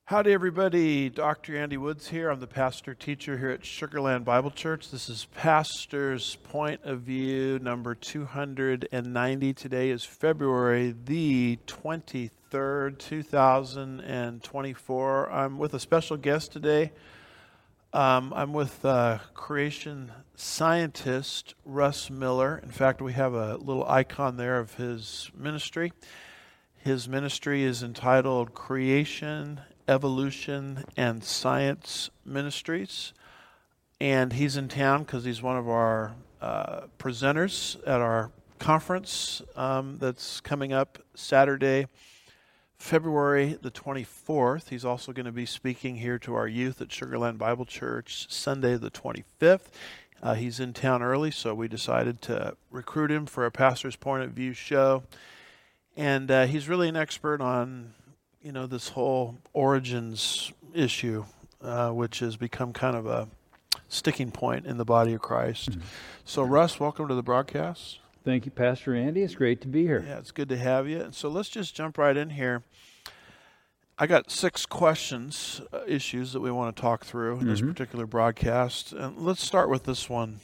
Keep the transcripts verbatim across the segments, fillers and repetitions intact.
Howdy, everybody. Doctor Andy Woods here. I'm the pastor teacher here at Sugar Land Bible Church. This is Pastor's Point of View number two hundred ninety. Today is February the twenty-third, two thousand twenty-four. I'm with a special guest today. Um, I'm with uh, creation scientist Russ Miller. In fact, we have a little icon there of his ministry. His ministry is entitled Creation, Evolution, and Science Ministries. And he's in town because he's one of our uh, presenters at our conference um, that's coming up Saturday, February the twenty-fourth. He's also going to be speaking here to our youth at Sugar Land Bible Church Sunday the twenty-fifth. Uh, he's in town early, so we decided to recruit him for a Pastor's Point of View show. And uh, he's really an expert on, you know, this whole origins issue, uh, which has become kind of a sticking point in the body of Christ. Mm-hmm. So, Russ, welcome to the broadcast. Thank you, Pastor Andy. It's great to be here. Yeah, it's good to have you. And so let's just jump right in here. I got six questions, uh, issues that we want to talk through in mm-hmm. this particular broadcast. And let's start with this one.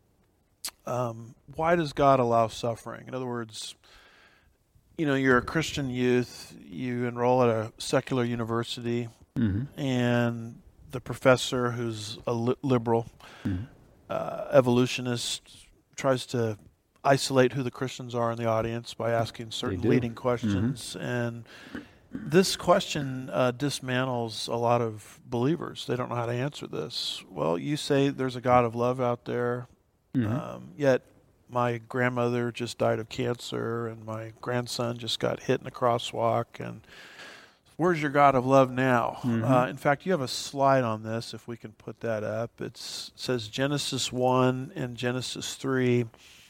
Um, why does God allow suffering? In other words, you know, you're a Christian youth, you enroll at a secular university, mm-hmm. and the professor, who's a li- liberal, mm-hmm. uh, evolutionist, tries to isolate who the Christians are in the audience by asking certain leading questions. Mm-hmm. And this question uh, dismantles a lot of believers. They don't know how to answer this. Well, you say there's a God of love out there, mm-hmm. um, yet my grandmother just died of cancer, and my grandson just got hit in a crosswalk. And where's your God of love now? Mm-hmm. Uh, in fact, you have a slide on this, if we can put that up. It's, it says Genesis one and Genesis three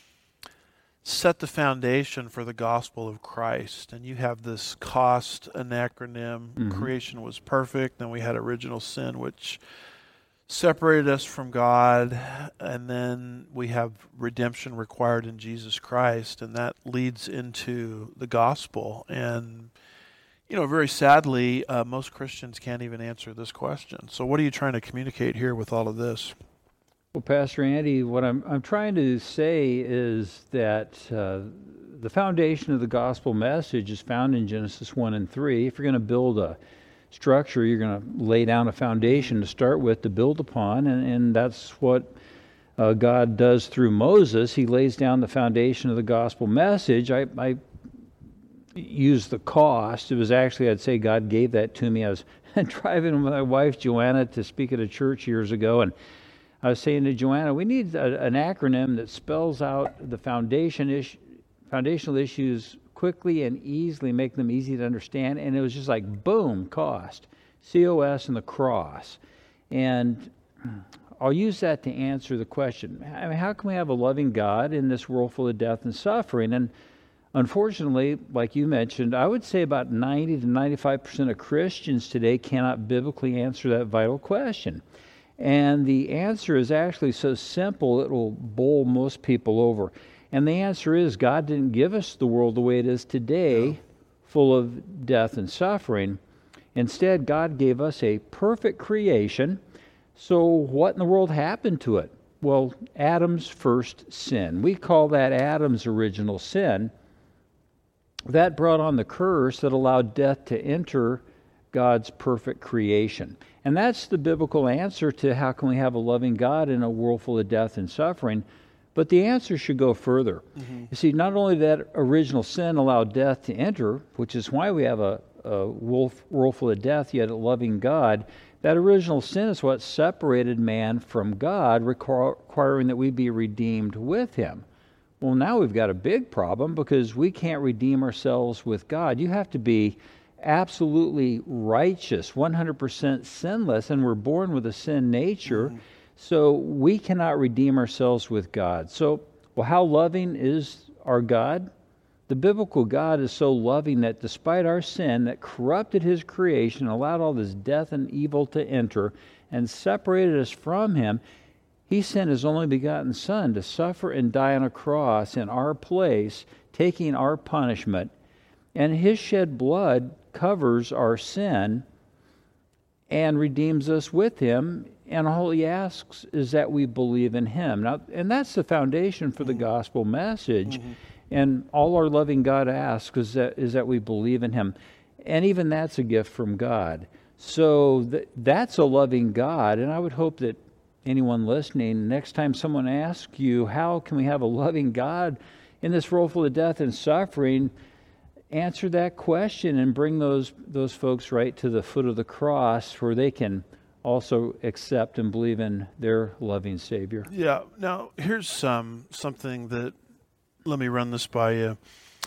set the foundation for the gospel of Christ. And you have this cost acronym. Mm-hmm. Creation was perfect. Then we had original sin, which separated us from God, and then we have redemption required in Jesus Christ, and that leads into the gospel. And, you know, very sadly, uh, most Christians can't even answer this question. So what are you trying to communicate here with all of this? Well, Pastor Andy, what I'm I'm trying to say is that uh, the foundation of the gospel message is found in Genesis one and three. If you're going to build a structure, you're going to lay down a foundation to start with to build upon, and, and that's what uh, God does through Moses. He lays down the foundation of the gospel message. I, I use the cost. It was actually, I'd say God gave that to me. I was driving with my wife, Joanna, to speak at a church years ago, and I was saying to Joanna, we need a, an acronym that spells out the foundation is, foundational issues quickly and easily, make them easy to understand. And it was just like, boom, cost, C O S and the cross. And I'll use that to answer the question. I mean, how can we have a loving God in this world full of death and suffering? And unfortunately, like you mentioned, I would say about ninety to ninety-five percent of Christians today cannot biblically answer that vital question. And the answer is actually so simple, it will bowl most people over. And the answer is, God didn't give us the world the way it is today, no. full of death and suffering. Instead, God gave us a perfect creation. So what in the world happened to it? Well, Adam's first sin. We call that Adam's original sin. That brought on the curse that allowed death to enter God's perfect creation. And that's the biblical answer to how can we have a loving God in a world full of death and suffering. But the answer should go further. Mm-hmm. You see, not only did that original sin allow death to enter, which is why we have a, a world full of death, yet a loving God, that original sin is what separated man from God, requiring that we be redeemed with him. Well, now we've got a big problem because we can't redeem ourselves with God. You have to be absolutely righteous, one hundred percent sinless, and we're born with a sin nature. Mm-hmm. So we cannot redeem ourselves with God. So, well, how loving is our God? The biblical God is so loving that despite our sin that corrupted his creation, allowed all this death and evil to enter, and separated us from him, he sent his only begotten Son to suffer and die on a cross in our place, taking our punishment. And his shed blood covers our sin, and redeems us with him. And all he asks is that we believe in him. Now, and that's the foundation for the mm-hmm. gospel message. Mm-hmm. And all our loving God asks is that, is that we believe in him. And even that's a gift from God. So th- that's a loving God. And I would hope that anyone listening, next time someone asks you, how can we have a loving God in this world full of death and suffering, answer that question and bring those those folks right to the foot of the cross where they can also accept and believe in their loving Savior. Yeah. Now, here's um, something that, let me run this by you.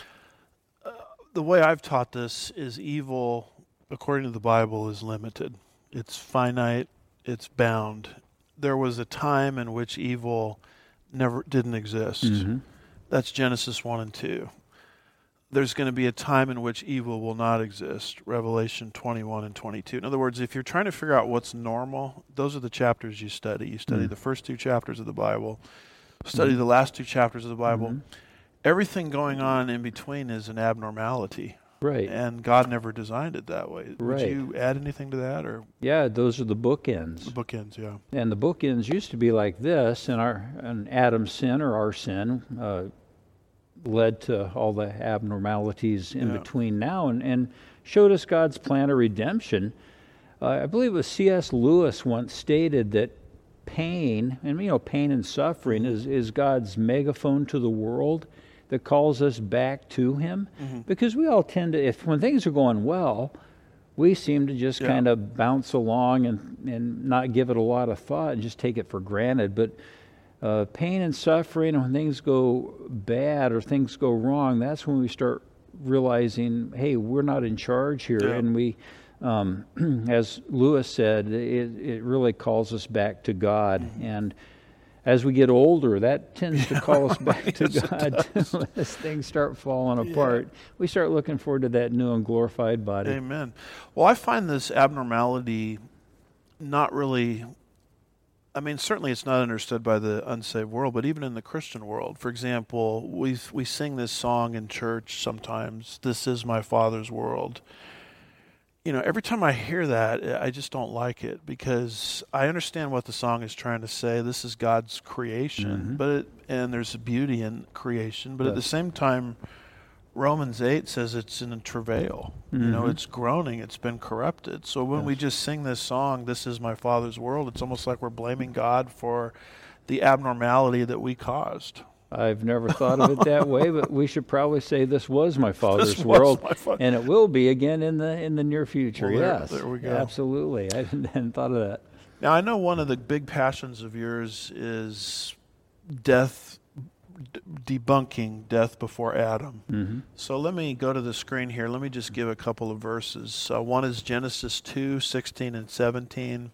Uh, the way I've taught this is evil, according to the Bible, is limited. It's finite. It's bound. There was a time in which evil never didn't exist. Mm-hmm. That's Genesis one and two. There's going to be a time in which evil will not exist, Revelation twenty-one and twenty-two. In other words, if you're trying to figure out what's normal, those are the chapters you study. You study mm-hmm. the first two chapters of the Bible, study mm-hmm. the last two chapters of the Bible. Mm-hmm. Everything going on in between is an abnormality. Right. And God never designed it that way. Right. Would you add anything to that? Or Yeah, those are the bookends. The bookends, yeah. And the bookends used to be like this, and our and Adam's sin or our sin uh, led to all the abnormalities in yeah. between now, and, and showed us God's plan of redemption. Uh, I believe it was C S Lewis once stated that pain, and you know, pain and suffering is, is God's megaphone to the world that calls us back to him. Mm-hmm. Because we all tend to, if when things are going well, we seem to just yeah. kind of bounce along and, and not give it a lot of thought and just take it for granted. But uh, pain and suffering, and when things go bad or things go wrong, that's when we start realizing, hey, we're not in charge here. Yeah. And we, um, as Lewis said, it, it really calls us back to God. Mm-hmm. And as we get older, that tends to call yeah, us back to God as things start falling yeah. apart. We start looking forward to that new and glorified body. Amen. Well, I find this abnormality not really, I mean, certainly it's not understood by the unsaved world, but even in the Christian world. For example, we we sing this song in church sometimes, "This is my Father's world." You know, every time I hear that, I just don't like it, because I understand what the song is trying to say. This is God's creation, mm-hmm. but it, and there's a beauty in creation. But yes. at the same time, Romans eight says it's in travail. Mm-hmm. You know, it's groaning. It's been corrupted. So when yes. we just sing this song, "This is my Father's world," it's almost like we're blaming God for the abnormality that we caused. I've never thought of it that way, but we should probably say this was my Father's world, my fa- and it will be again in the in the near future. Well, there, yes, there we go. Absolutely. I hadn't, hadn't thought of that. Now, I know one of the big passions of yours is death, d- debunking death before Adam. Mm-hmm. So let me go to the screen here. Let me just give a couple of verses. Uh, one is Genesis two, sixteen and seventeen.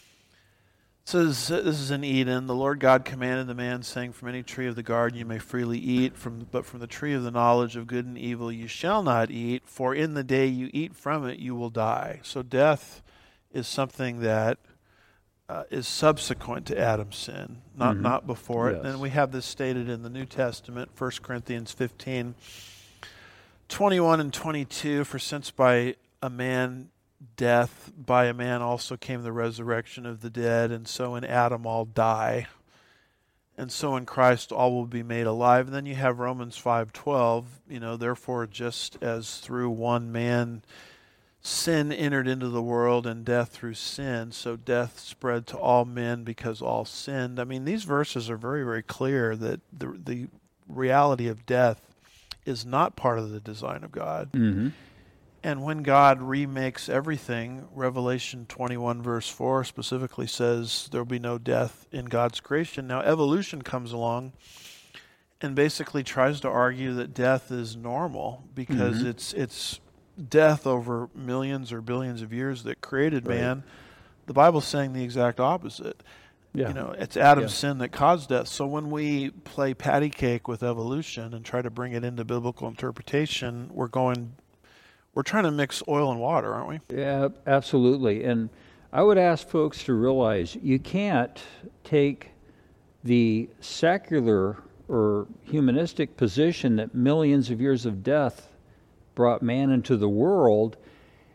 It says, this is in Eden. The Lord God commanded the man, saying, "From any tree of the garden you may freely eat, from but from the tree of the knowledge of good and evil you shall not eat, for in the day you eat from it you will die." So death is something that uh, is subsequent to Adam's sin, not mm-hmm. not before it. Yes. And we have this stated in the New Testament, First Corinthians fifteen, twenty-one and twenty-two, "For since by a man death, by a man also came the resurrection of the dead, and so in Adam all die, and so in Christ all will be made alive." And then you have Romans five twelve, you know, "Therefore just as through one man sin entered into the world, and death through sin, so death spread to all men because all sinned." I mean, these verses are very, very clear that the the reality of death is not part of the design of God. Mm-hmm. And when God remakes everything, Revelation twenty-one verse four specifically says there will be no death in God's creation. Now, evolution comes along and basically tries to argue that death is normal, because mm-hmm. it's it's death over millions or billions of years that created right. man. The Bible's saying the exact opposite. Yeah. You know, it's Adam's yeah. sin that caused death. So when we play patty cake with evolution and try to bring it into biblical interpretation, we're going... We're trying to mix oil and water, aren't we? Yeah, absolutely. And I would ask folks to realize you can't take the secular or humanistic position that millions of years of death brought man into the world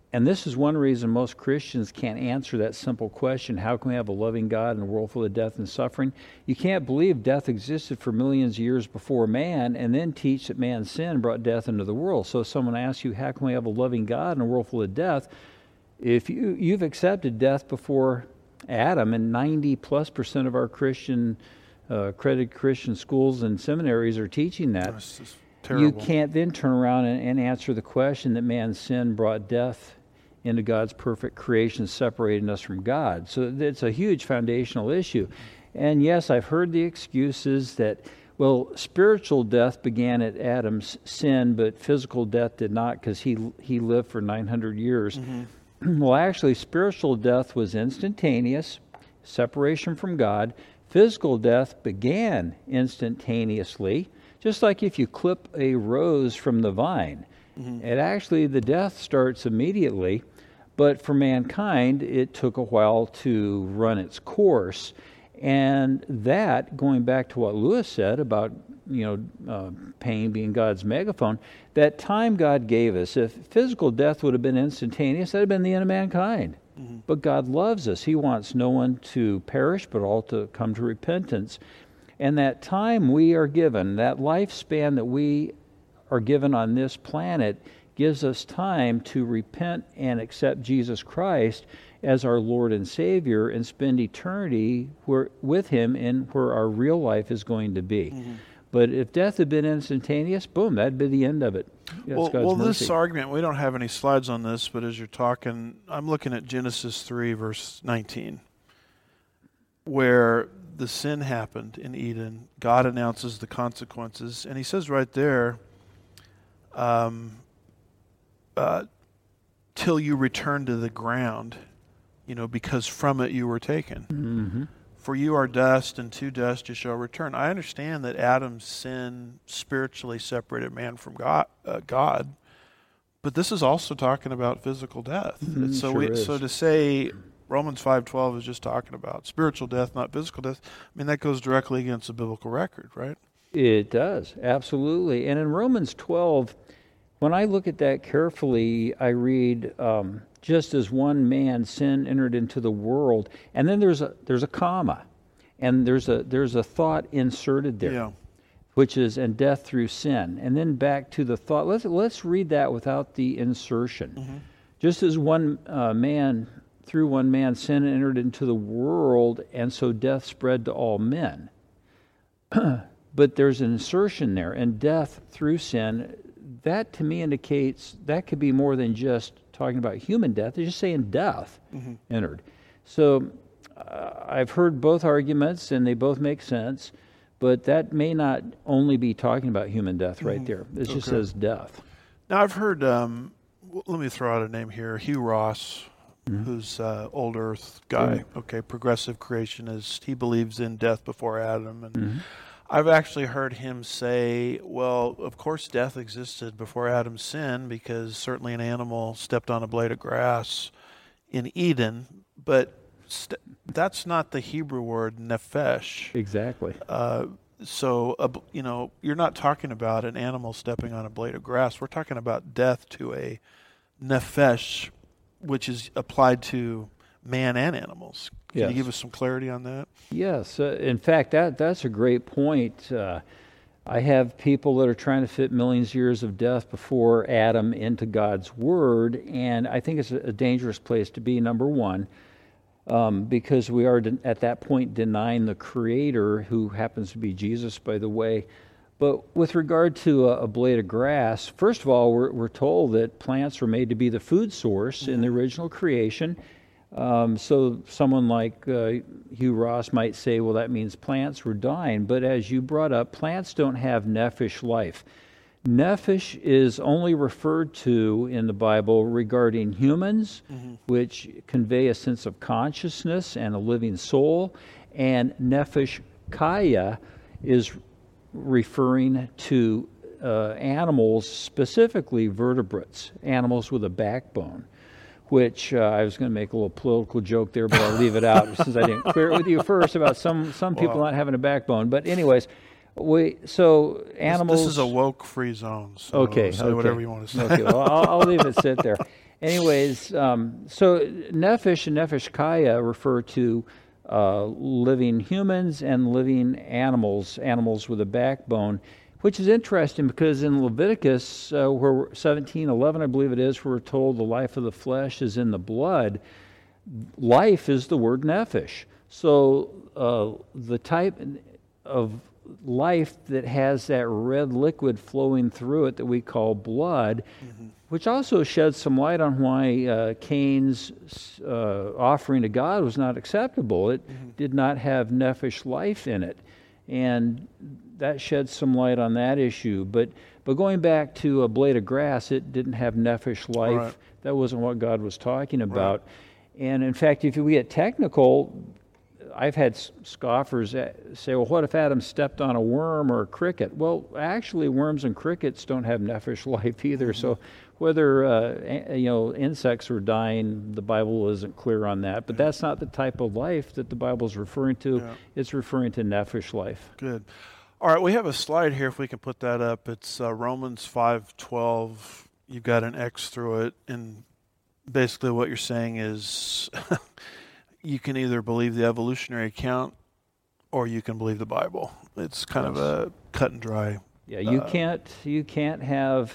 and this is one reason most Christians can't answer that simple question, how can we have a loving God in a world full of death and suffering? You can't believe death existed for millions of years before man and then teach that man's sin brought death into the world. So if someone asks you, how can we have a loving God in a world full of death? If you, you've accepted death before Adam, and ninety plus percent of our Christian, uh, accredited Christian schools and seminaries are teaching that, you can't then turn around and, and answer the question that man's sin brought death into God's perfect creation, separating us from God. So it's a huge foundational issue. And yes, I've heard the excuses that, well, spiritual death began at Adam's sin, but physical death did not because he he lived for nine hundred years. Mm-hmm. Well, actually, spiritual death was instantaneous, separation from God. Physical death began instantaneously, just like if you clip a rose from the vine. Mm-hmm. It actually, the death starts immediately, but for mankind, it took a while to run its course. And that, going back to what Lewis said about, you know, uh, pain being God's megaphone, that time God gave us, if physical death would have been instantaneous, that would have been the end of mankind. Mm-hmm. But God loves us. He wants no one to perish, but all to come to repentance. And that time we are given, that lifespan that we are given on this planet, gives us time to repent and accept Jesus Christ as our Lord and Savior and spend eternity where, with Him in where our real life is going to be. Mm-hmm. But if death had been instantaneous, boom, that'd be the end of it. That's well, God's well mercy. This argument, we don't have any slides on this, but as you're talking, I'm looking at Genesis three, verse nineteen, where the sin happened in Eden. God announces the consequences, and He says right there, um, uh, till you return to the ground, you know, because from it you were taken. Mm-hmm. For you are dust, and to dust you shall return. I understand that Adam's sin spiritually separated man from God, uh, God, but this is also talking about physical death. Mm-hmm, so, sure we, is. so to say Romans five twelve is just talking about spiritual death, not physical death, I mean, that goes directly against the biblical record, right? It does, absolutely. And in Romans twelve, when I look at that carefully, I read, um, just as one man sin entered into the world, and then there's a there's a comma, and there's a there's a thought inserted there, yeah. which is and death through sin, and then back to the thought. Let's let's read that without the insertion. Mm-hmm. Just as one uh, man through one man sin entered into the world, and so death spread to all men. But there's an insertion there, and death through sin. That to me indicates that could be more than just talking about human death. They're just saying death mm-hmm. entered. So uh, I've heard both arguments, and they both make sense, but that may not only be talking about human death right mm-hmm. there. It okay. just says death. Now I've heard, um, w- let me throw out a name here, Hugh Ross, mm-hmm. who's uh, old earth guy, mm-hmm. okay, progressive creationist. He believes in death before Adam, and mm-hmm. I've actually heard him say, well, of course death existed before Adam's sin because certainly an animal stepped on a blade of grass in Eden, but st- that's not the Hebrew word nephesh. Exactly. Uh, so, uh, you know, you're not talking about an animal stepping on a blade of grass. We're talking about death to a nephesh, which is applied to man and animals. Can yes. you give us some clarity on that? Yes. Uh, in fact, that that's a great point. Uh, I have people that are trying to fit millions of years of death before Adam into God's Word, and I think it's a, a dangerous place to be, number one, um, because we are de- at that point denying the Creator, who happens to be Jesus, by the way. But with regard to a, a blade of grass, first of all, we're, we're told that plants were made to be the food source mm-hmm. in the original creation. Um, so someone like uh, Hugh Ross might say, well, that means plants were dying. But as you brought up, plants don't have nephesh life. Nephesh is only referred to in the Bible regarding humans, mm-hmm. which convey a sense of consciousness and a living soul. And nephesh kaya is referring to uh, animals, specifically vertebrates, animals with a backbone. Which uh, I was going to make a little political joke there, but I'll leave it out since I didn't clear it with you first about some some people wow. not having a backbone. But anyways, we so animals. This, this is a woke-free zone. So okay, say okay. whatever you want to say. Okay, well, I'll, I'll leave it sit there. anyways, um, so nephesh and nefesh kaya refer to uh, living humans and living animals, animals with a backbone, which is interesting because in Leviticus, uh, where seventeen eleven, I believe it is, we're told the life of the flesh is in the blood. Life is the word nephesh. So uh, the type of life that has that red liquid flowing through it that we call blood, mm-hmm. which also sheds some light on why uh, Cain's uh, offering to God was not acceptable. It mm-hmm. did not have nephesh life in it. And that sheds some light on that issue. But but going back to a blade of grass, it didn't have nephesh life. Right. That wasn't what God was talking about. Right. And in fact, if we get technical, I've had scoffers say, well, what if Adam stepped on a worm or a cricket? Well, actually, worms and crickets don't have nephesh life either. Mm-hmm. So whether uh, you know insects are dying, the Bible isn't clear on that. But yeah. that's not the type of life that the Bible is referring to. Yeah. It's referring to nephesh life. Good. All right, we have a slide here if we can put that up. It's uh, Romans five twelve. You've got an X through it, and basically what you're saying is you can either believe the evolutionary account or you can believe the Bible. It's kind yes. of a cut and dry. Yeah, you uh, can't you can't have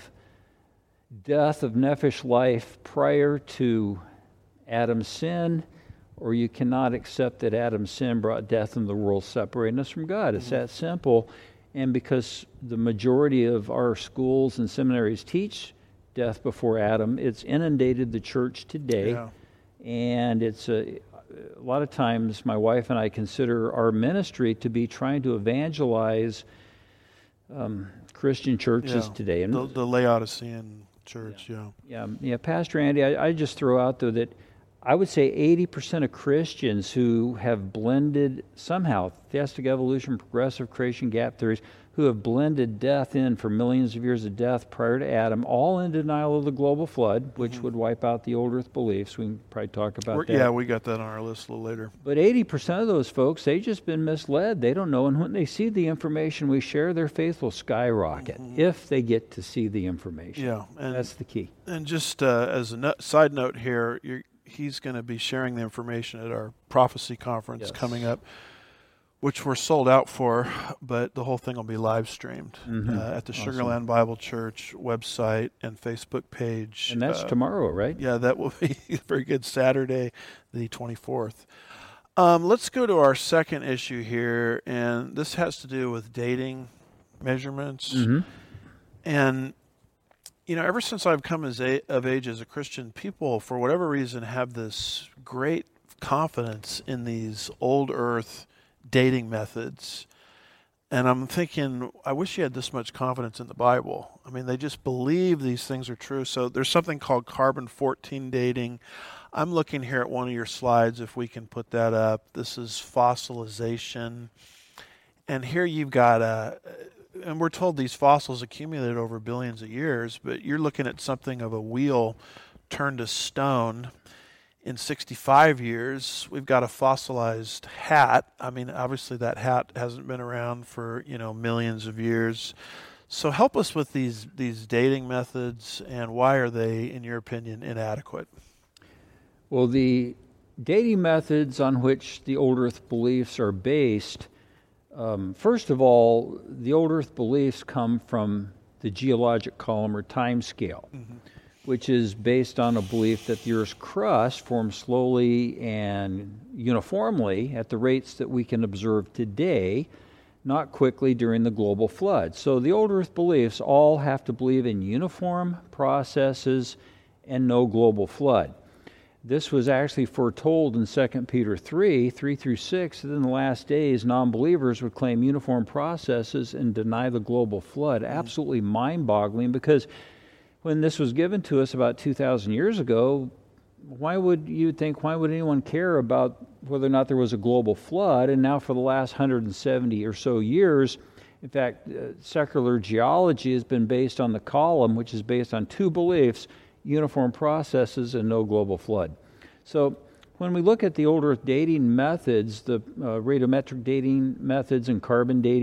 death of nephesh life prior to Adam's sin, or you cannot accept that Adam's sin brought death in the world, separating us from God. It's mm-hmm. that simple. And because the majority of our schools and seminaries teach death before Adam, it's inundated the church today. Yeah. And it's a, a lot of times my wife and I consider our ministry to be trying to evangelize um, Christian churches yeah. today. And the, the Laodicean church, yeah. Yeah, yeah. yeah Pastor Andy, I, I just throw out, though, that I would say eighty percent of Christians who have blended somehow theistic evolution, progressive creation, gap theories, who have blended death in for millions of years of death prior to Adam, all in denial of the global flood, which mm-hmm. would wipe out the old earth beliefs. We can probably talk about We're, that. Yeah, we got that on our list a little later. But eighty percent of those folks, they've just been misled. They don't know. And when they see the information we share, their faith will skyrocket mm-hmm. if they get to see the information. Yeah. And, that's the key. And just uh, as a no- side note here, you're he's going to be sharing the information at our prophecy conference yes. coming up, which we're sold out for, but the whole thing will be live streamed mm-hmm. uh, at the awesome. Sugarland Bible Church website and Facebook page. And that's uh, tomorrow, right? Yeah, that will be a very good Saturday, the twenty-fourth. Um, let's go to our second issue here, and this has to do with dating measurements. Mm-hmm. And you know, ever since I've come as a, of age as a Christian, people, for whatever reason, have this great confidence in these old earth dating methods. And I'm thinking, I wish you had this much confidence in the Bible. I mean, they just believe these things are true. So there's something called carbon fourteen dating. I'm looking here at one of your slides, if we can put that up. This is fossilization. And here you've got a... And we're told these fossils accumulated over billions of years, but you're looking at something of a wheel turned to stone in sixty-five years. We've got a fossilized hat. I mean, obviously that hat hasn't been around for, you know, millions of years. So help us with these, these dating methods, and why are they, in your opinion, inadequate? Well, the dating methods on which the old earth beliefs are based, Um, first of all, the old earth beliefs come from the geologic column or time scale, mm-hmm. which is based on a belief that the earth's crust forms slowly and uniformly at the rates that we can observe today, not quickly during the global flood. So the old earth beliefs all have to believe in uniform processes and no global flood. This was actually foretold in Second Peter three, three through six, that in the last days, non-believers would claim uniform processes and deny the global flood. Absolutely mind-boggling, because when this was given to us about two thousand years ago, why would you think, why would anyone care about whether or not there was a global flood? And now for the last one hundred seventy or so years, in fact, uh, secular geology has been based on the column, which is based on two beliefs: uniform processes and no global flood. So when we look at the old earth dating methods, the uh, radiometric dating methods and carbon dating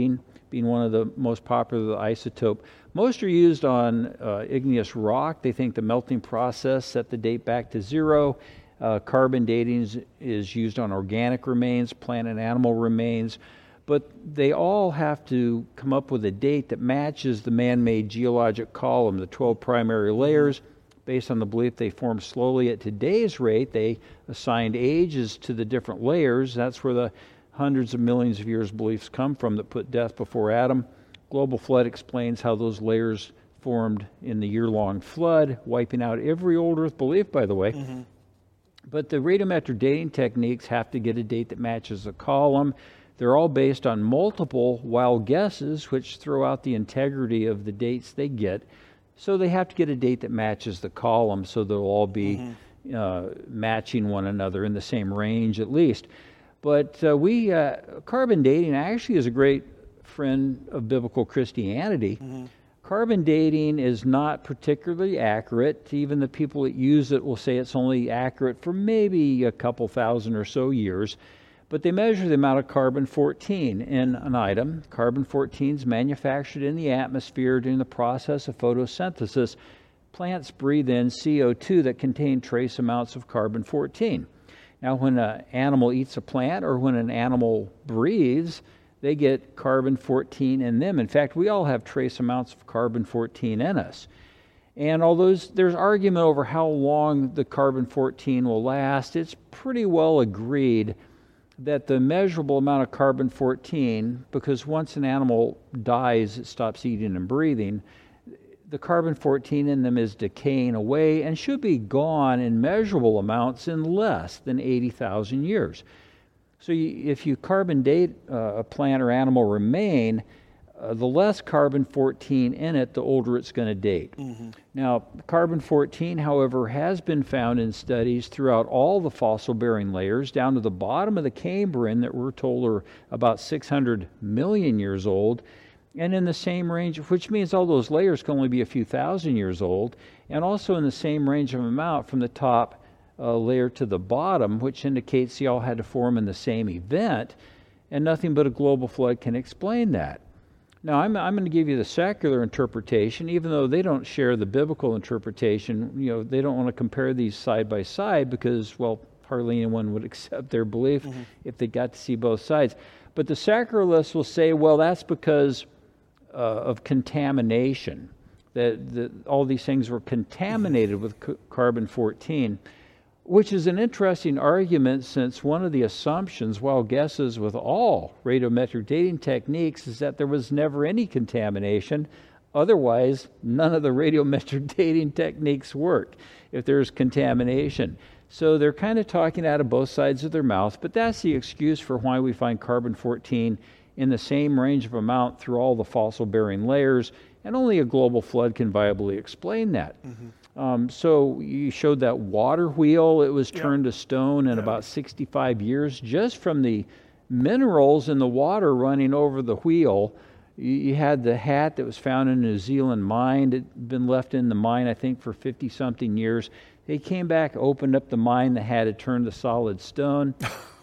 being one of the most popular isotope. Most are used on uh, igneous rock. They think the melting process set the date back to zero. Uh, carbon dating is, is used on organic remains, plant and animal remains. But they all have to come up with a date that matches the man-made geologic column, the twelve primary layers. Based on the belief they formed slowly at today's rate, they assigned ages to the different layers. That's where the hundreds of millions of years beliefs come from that put death before Adam. Global flood explains how those layers formed in the year-long flood, wiping out every old Earth belief, by the way. Mm-hmm. But the radiometric dating techniques have to get a date that matches the column. They're all based on multiple wild guesses, which throw out the integrity of the dates they get. So they have to get a date that matches the column, so they'll all be mm-hmm. uh, matching one another in the same range at least. But uh, we uh, carbon dating actually is a great friend of biblical Christianity. Mm-hmm. Carbon dating is not particularly accurate. Even the people that use it will say it's only accurate for maybe a couple thousand or so years. But they measure the amount of carbon fourteen in an item. Carbon fourteen is manufactured in the atmosphere during the process of photosynthesis. Plants breathe in C O two that contain trace amounts of carbon fourteen. Now, when an animal eats a plant or when an animal breathes, they get carbon fourteen in them. In fact, we all have trace amounts of carbon fourteen in us. And although there's argument over how long the carbon fourteen will last, it's pretty well agreed that the measurable amount of carbon fourteen, because once an animal dies, it stops eating and breathing, the carbon fourteen in them is decaying away and should be gone in measurable amounts in less than eighty thousand years. So you, if you carbon date uh, a plant or animal remain, uh, the less carbon fourteen in it, the older it's going to date. Mm-hmm. Now, carbon fourteen, however, has been found in studies throughout all the fossil-bearing layers, down to the bottom of the Cambrian that we're told are about six hundred million years old, and in the same range, which means all those layers can only be a few thousand years old, and also in the same range of amount from the top uh, layer to the bottom, which indicates they all had to form in the same event, and nothing but a global flood can explain that. Now, I'm, I'm going to give you the secular interpretation, even though they don't share the biblical interpretation. You know, they don't want to compare these side by side because, well, hardly anyone would accept their belief mm-hmm. if they got to see both sides. But the secularists will say, well, that's because uh, of contamination, that, that all these things were contaminated mm-hmm. with c- carbon fourteen, which is an interesting argument, since one of the assumptions, wild guesses with all radiometric dating techniques, is that there was never any contamination. Otherwise, none of the radiometric dating techniques work if there's contamination. So they're kind of talking out of both sides of their mouth, but that's the excuse for why we find carbon fourteen in the same range of amount through all the fossil-bearing layers, and only a global flood can viably explain that. Mm-hmm. Um, so you showed that water wheel. It was turned yeah. to stone in yeah. about sixty-five years, just from the minerals in the water running over the wheel. You, you had the hat that was found in a New Zealand mine. It had been left in the mine, I think, for fifty-something years. They came back, opened up the mine. The hat had turned to solid stone.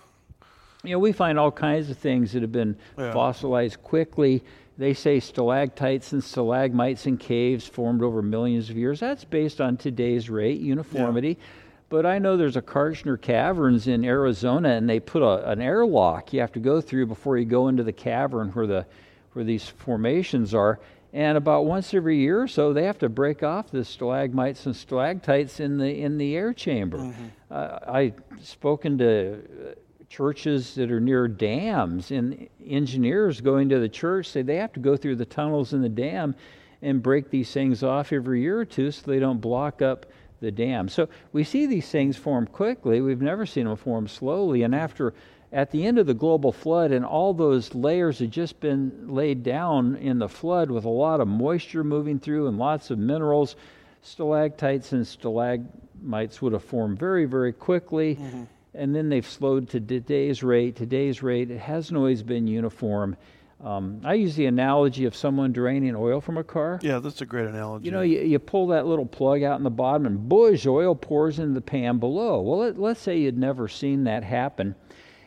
You know, we find all kinds of things that have been yeah. fossilized quickly. They say stalactites and stalagmites in caves formed over millions of years. That's based on today's rate, uniformity. Yeah. But I know there's a Kartchner Caverns in Arizona, and they put a, an airlock you have to go through before you go into the cavern where the where these formations are. And about once every year or so, they have to break off the stalagmites and stalactites in the in the air chamber. Mm-hmm. Uh, I've spoken to churches that are near dams, and engineers going to the church say they have to go through the tunnels in the dam and break these things off every year or two so they don't block up the dam. So we see these things form quickly. We've never seen them form slowly. And after, at the end of the global flood, and all those layers had just been laid down in the flood with a lot of moisture moving through and lots of minerals, stalactites and stalagmites would have formed very, very quickly. Mm-hmm. And then they've slowed to today's rate. Today's rate, it hasn't always been uniform. Um, I use the analogy of someone draining oil from a car. Yeah, that's a great analogy. You know, you, you pull that little plug out in the bottom and boosh, oil pours into the pan below. Well, let, let's say you'd never seen that happen.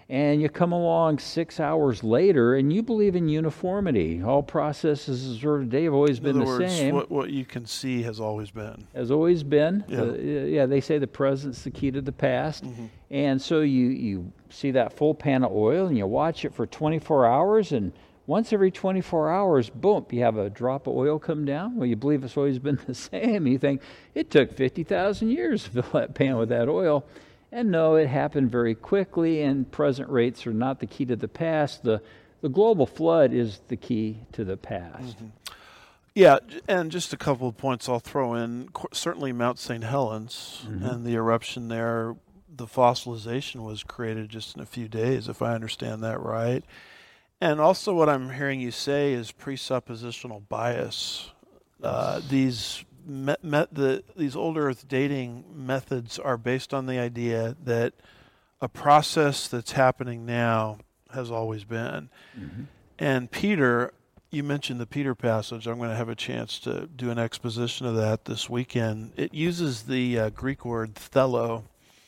and you come along six hours later, and you believe in uniformity. All processes sort of today have always been the the words, same. What, what you can see has always been. Has always been. Yeah. Uh, yeah, they say the present's the key to the past. Mm-hmm. And so you, you see that full pan of oil, and you watch it for twenty-four hours, and once every twenty-four hours, boom, you have a drop of oil come down. Well, you believe it's always been the same. You think, it took fifty thousand years to fill that pan with that oil. And no, it happened very quickly, and present rates are not the key to the past. The, the global flood is the key to the past. Mm-hmm. Yeah, and just a couple of points I'll throw in. Certainly Mount Saint Helens mm-hmm. and the eruption there, the fossilization was created just in a few days, if I understand that right. And also what I'm hearing you say is presuppositional bias. Uh, these me- me- the these old Earth dating methods are based on the idea that a process that's happening now has always been. Mm-hmm. And Peter, you mentioned the Peter passage. I'm going to have a chance to do an exposition of that this weekend. It uses the uh, Greek word thelo,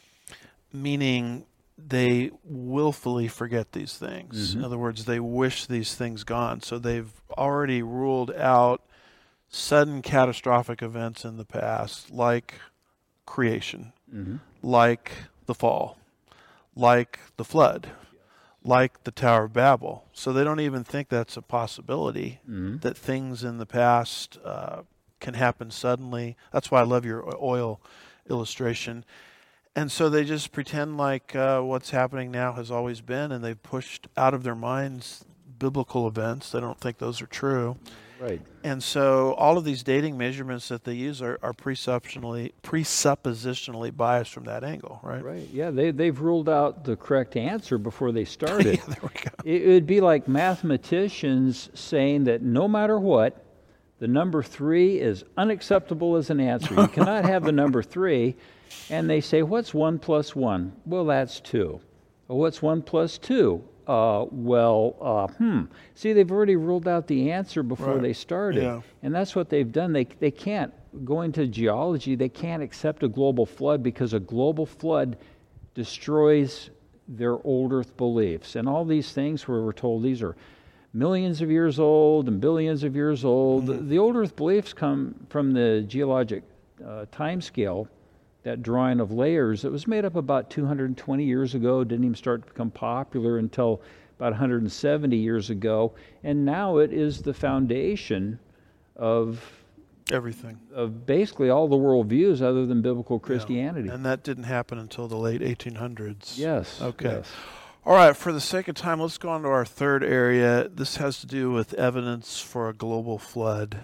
meaning they willfully forget these things. Mm-hmm. In other words, they wish these things gone. So they've already ruled out sudden catastrophic events in the past, like creation, mm-hmm. like the fall, like the flood, like the Tower of Babel. So they don't even think that's a possibility, mm-hmm. that things in the past uh, can happen suddenly. That's why I love your oil illustration. And so they just pretend like uh, what's happening now has always been, and they've pushed out of their minds biblical events. They don't think those are true. Right. And so all of these dating measurements that they use are, are presuppositionally, presuppositionally biased from that angle, right? Right. Yeah, they, they've ruled out the correct answer before they started. Yeah, there we go. It would be like mathematicians saying that no matter what, the number three is unacceptable as an answer. You cannot have the number three. And they say, what's one plus one? Well, that's two. Well, what's one plus two? Uh, well, uh, hmm. See, they've already ruled out the answer before right. they started. Yeah. And that's what they've done. They they can't, go into geology, they can't accept a global flood because a global flood destroys their old Earth beliefs. And all these things where we're told these are millions of years old and billions of years old. Mm-hmm. The, the old Earth beliefs come from the geologic uh, time scale, that drawing of layers. It was made up about two hundred twenty years ago, didn't even start to become popular until about one hundred seventy years ago. And now it is the foundation of everything, of basically all the worldviews other than biblical Christianity. Yeah. And that didn't happen until the late eighteen hundreds. Yes. Okay. Yes. All right, for the sake of time, let's go on to our third area. This has to do with evidence for a global flood.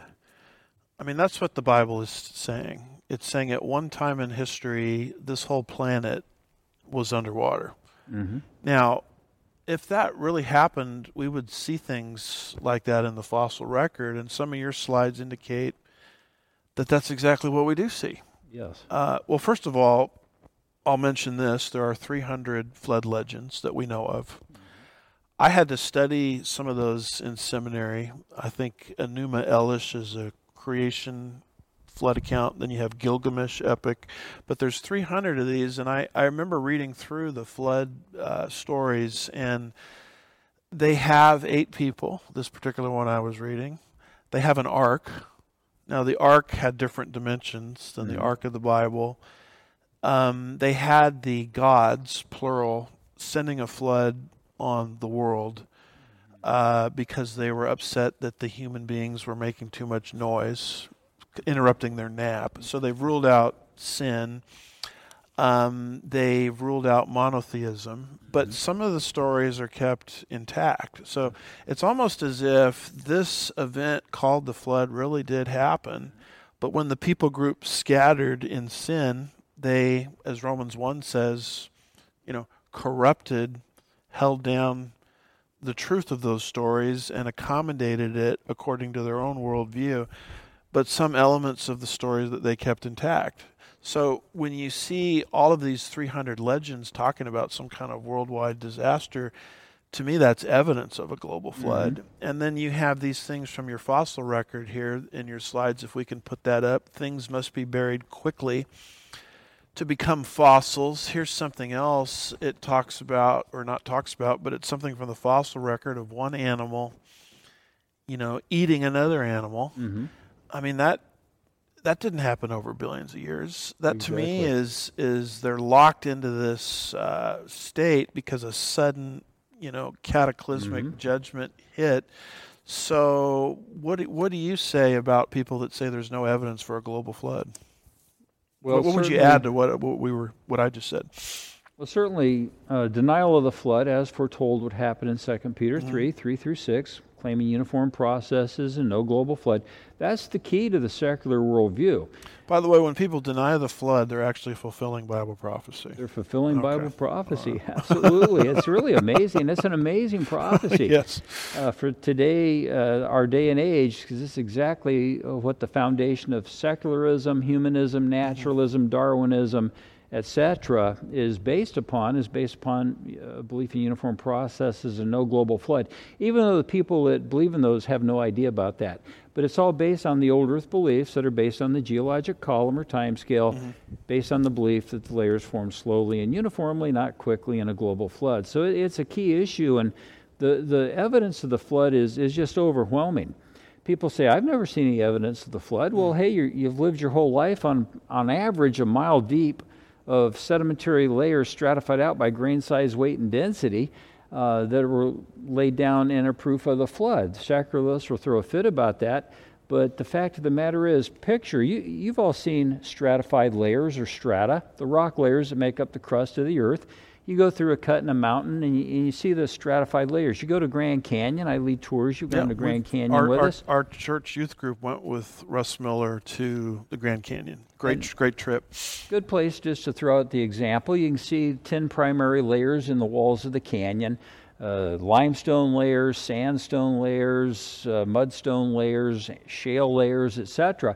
I mean, that's what the Bible is saying. It's saying at one time in history, this whole planet was underwater. Mm-hmm. Now, if that really happened, we would see things like that in the fossil record, and some of your slides indicate that that's exactly what we do see. Yes. Uh, well, first of all, I'll mention this. There are three hundred flood legends that we know of. Mm-hmm. I had to study some of those in seminary. I think Enuma Elish is a creation flood account. Then you have Gilgamesh epic, but there's three hundred of these, and I, I remember reading through the flood uh, stories, and they have eight people. This particular one I was reading, they have an ark. Now the ark had different dimensions than mm-hmm. the ark of the Bible. Um, they had the gods, plural, sending a flood on the world uh, because they were upset that the human beings were making too much noise, interrupting their nap. So they've ruled out sin. Um, they've ruled out monotheism. But mm-hmm. some of the stories are kept intact. So it's almost as if this event called the flood really did happen. But when the people group scattered in sin, they, as Romans one says, you know, corrupted, held down the truth of those stories and accommodated it according to their own worldview. But some elements of the story that they kept intact. So when you see all of these three hundred legends talking about some kind of worldwide disaster, to me that's evidence of a global flood. Mm-hmm. And then you have these things from your fossil record here in your slides, if we can put that up. Things must be buried quickly to become fossils. Here's something else it talks about, or not talks about, but it's something from the fossil record of one animal, you know, eating another animal. Mm-hmm. I mean, that that didn't happen over billions of years. That Exactly. to me is is they're locked into this uh, state because a sudden, you know, cataclysmic Mm-hmm. judgment hit. So what do, what do you say about people that say there's no evidence for a global flood? Well, what what would you certainly- add to what, what we were what I just said? Well, certainly, uh, denial of the flood, as foretold, would happen in Second Peter Mhm. three, three through six, claiming uniform processes and no global flood. That's the key to the secular worldview. By the way, when people deny the flood, they're actually fulfilling Bible prophecy. They're fulfilling Okay. Bible prophecy. Absolutely. It's really amazing. It's an amazing prophecy. Yes. Uh, for today, uh, our day and age, because this is exactly uh, what the foundation of secularism, humanism, naturalism, Darwinism, et cetera, is based upon, is based upon uh, belief in uniform processes and no global flood, even though the people that believe in those have no idea about that. But it's all based on the old Earth beliefs that are based on the geologic column or time scale, Mm-hmm. based on the belief that the layers form slowly and uniformly, not quickly in a global flood. So it, it's a key issue, and the, the evidence of the flood is, is just overwhelming. People say, I've never seen any evidence of the flood. Well, hey, you're, you've lived your whole life on, on average a mile deep of sedimentary layers stratified out by grain size, weight, and density uh, that were laid down in a proof of the flood. Secularists will throw a fit about that, but the fact of the matter is, picture, you, you've all seen stratified layers or strata, the rock layers that make up the crust of the earth. You go through a cut in a mountain and you, and you see the stratified layers. You go to Grand Canyon. I lead tours. You've gone to Grand we- Canyon our, with our, us. Our church youth group went with Russ Miller to the Grand Canyon. Great, great trip. Good place just to throw out the example. You can see ten primary layers in the walls of the canyon. Uh, limestone layers, sandstone layers, uh, mudstone layers, shale layers, et cetera.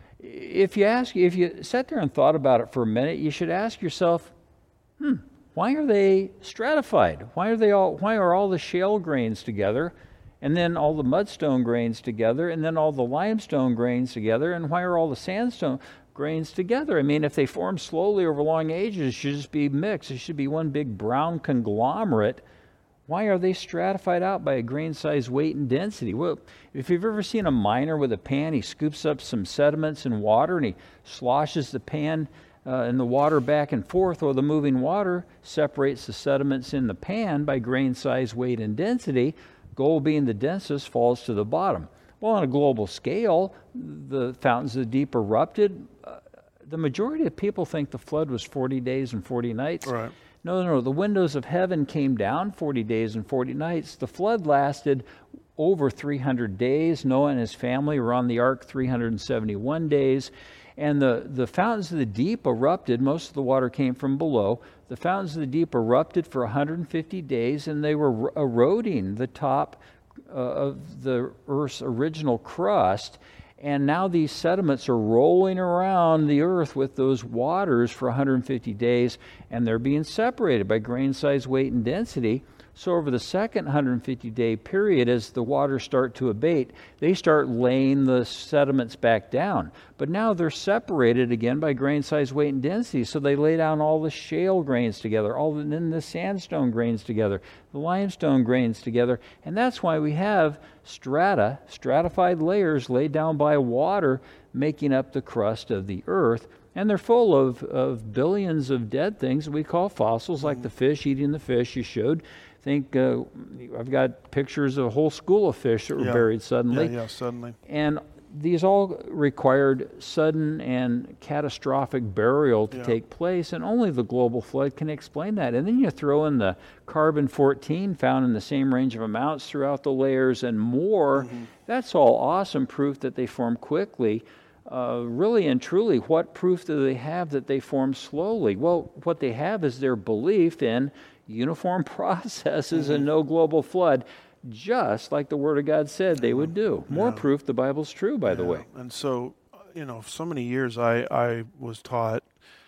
If you ask, if you sat there and thought about it for a minute, you should ask yourself, hmm, why are they stratified? Why are they all? Why are all the shale grains together, and then all the mudstone grains together, and then all the limestone grains together, and why are all the sandstone grains together? I mean, if they form slowly over long ages, it should just be mixed. It should be one big brown conglomerate. Why are they stratified out by a grain size, weight, and density? Well, if you've ever seen a miner with a pan, he scoops up some sediments and water, and he sloshes the pan Uh, and the water back and forth, or the moving water separates the sediments in the pan by grain size, weight, and density. Gold being the densest falls to the bottom. Well, on a global scale, the fountains of the deep erupted. Uh, the majority of people think the flood was forty days and forty nights. Right. No, no, no. The windows of heaven came down forty days and forty nights. The flood lasted over three hundred days. Noah and his family were on the ark three hundred seventy-one days. And the, the fountains of the deep erupted. Most of the water came from below. The fountains of the deep erupted for one hundred fifty days, and they were r- eroding the top uh, of the Earth's original crust. And now these sediments are rolling around the Earth with those waters for one hundred fifty days, and they're being separated by grain size, weight, and density. So over the second one hundred fifty day period, as the waters start to abate, they start laying the sediments back down. But now they're separated again by grain size, weight, and density. So they lay down all the shale grains together, all the, then the sandstone grains together, the limestone grains together. And that's why we have strata, stratified layers laid down by water, making up the crust of the earth. And they're full of, of billions of dead things that we call fossils, like the fish eating the fish you showed. I think uh, I've got pictures of a whole school of fish that were Yeah. buried suddenly. Yeah, yeah, suddenly. And these all required sudden and catastrophic burial to Yeah. take place, and only the global flood can explain that. And then you throw in the carbon fourteen found in the same range of amounts throughout the layers and more. Mm-hmm. That's all awesome proof that they form quickly. Uh, really and truly, what proof do they have that they form slowly? Well, what they have is their belief in uniform processes Mm-hmm. and no global flood, just like the Word of God said they would do. More Yeah. proof the Bible's true, by the Yeah. way. And so, you know, so many years I, I was taught,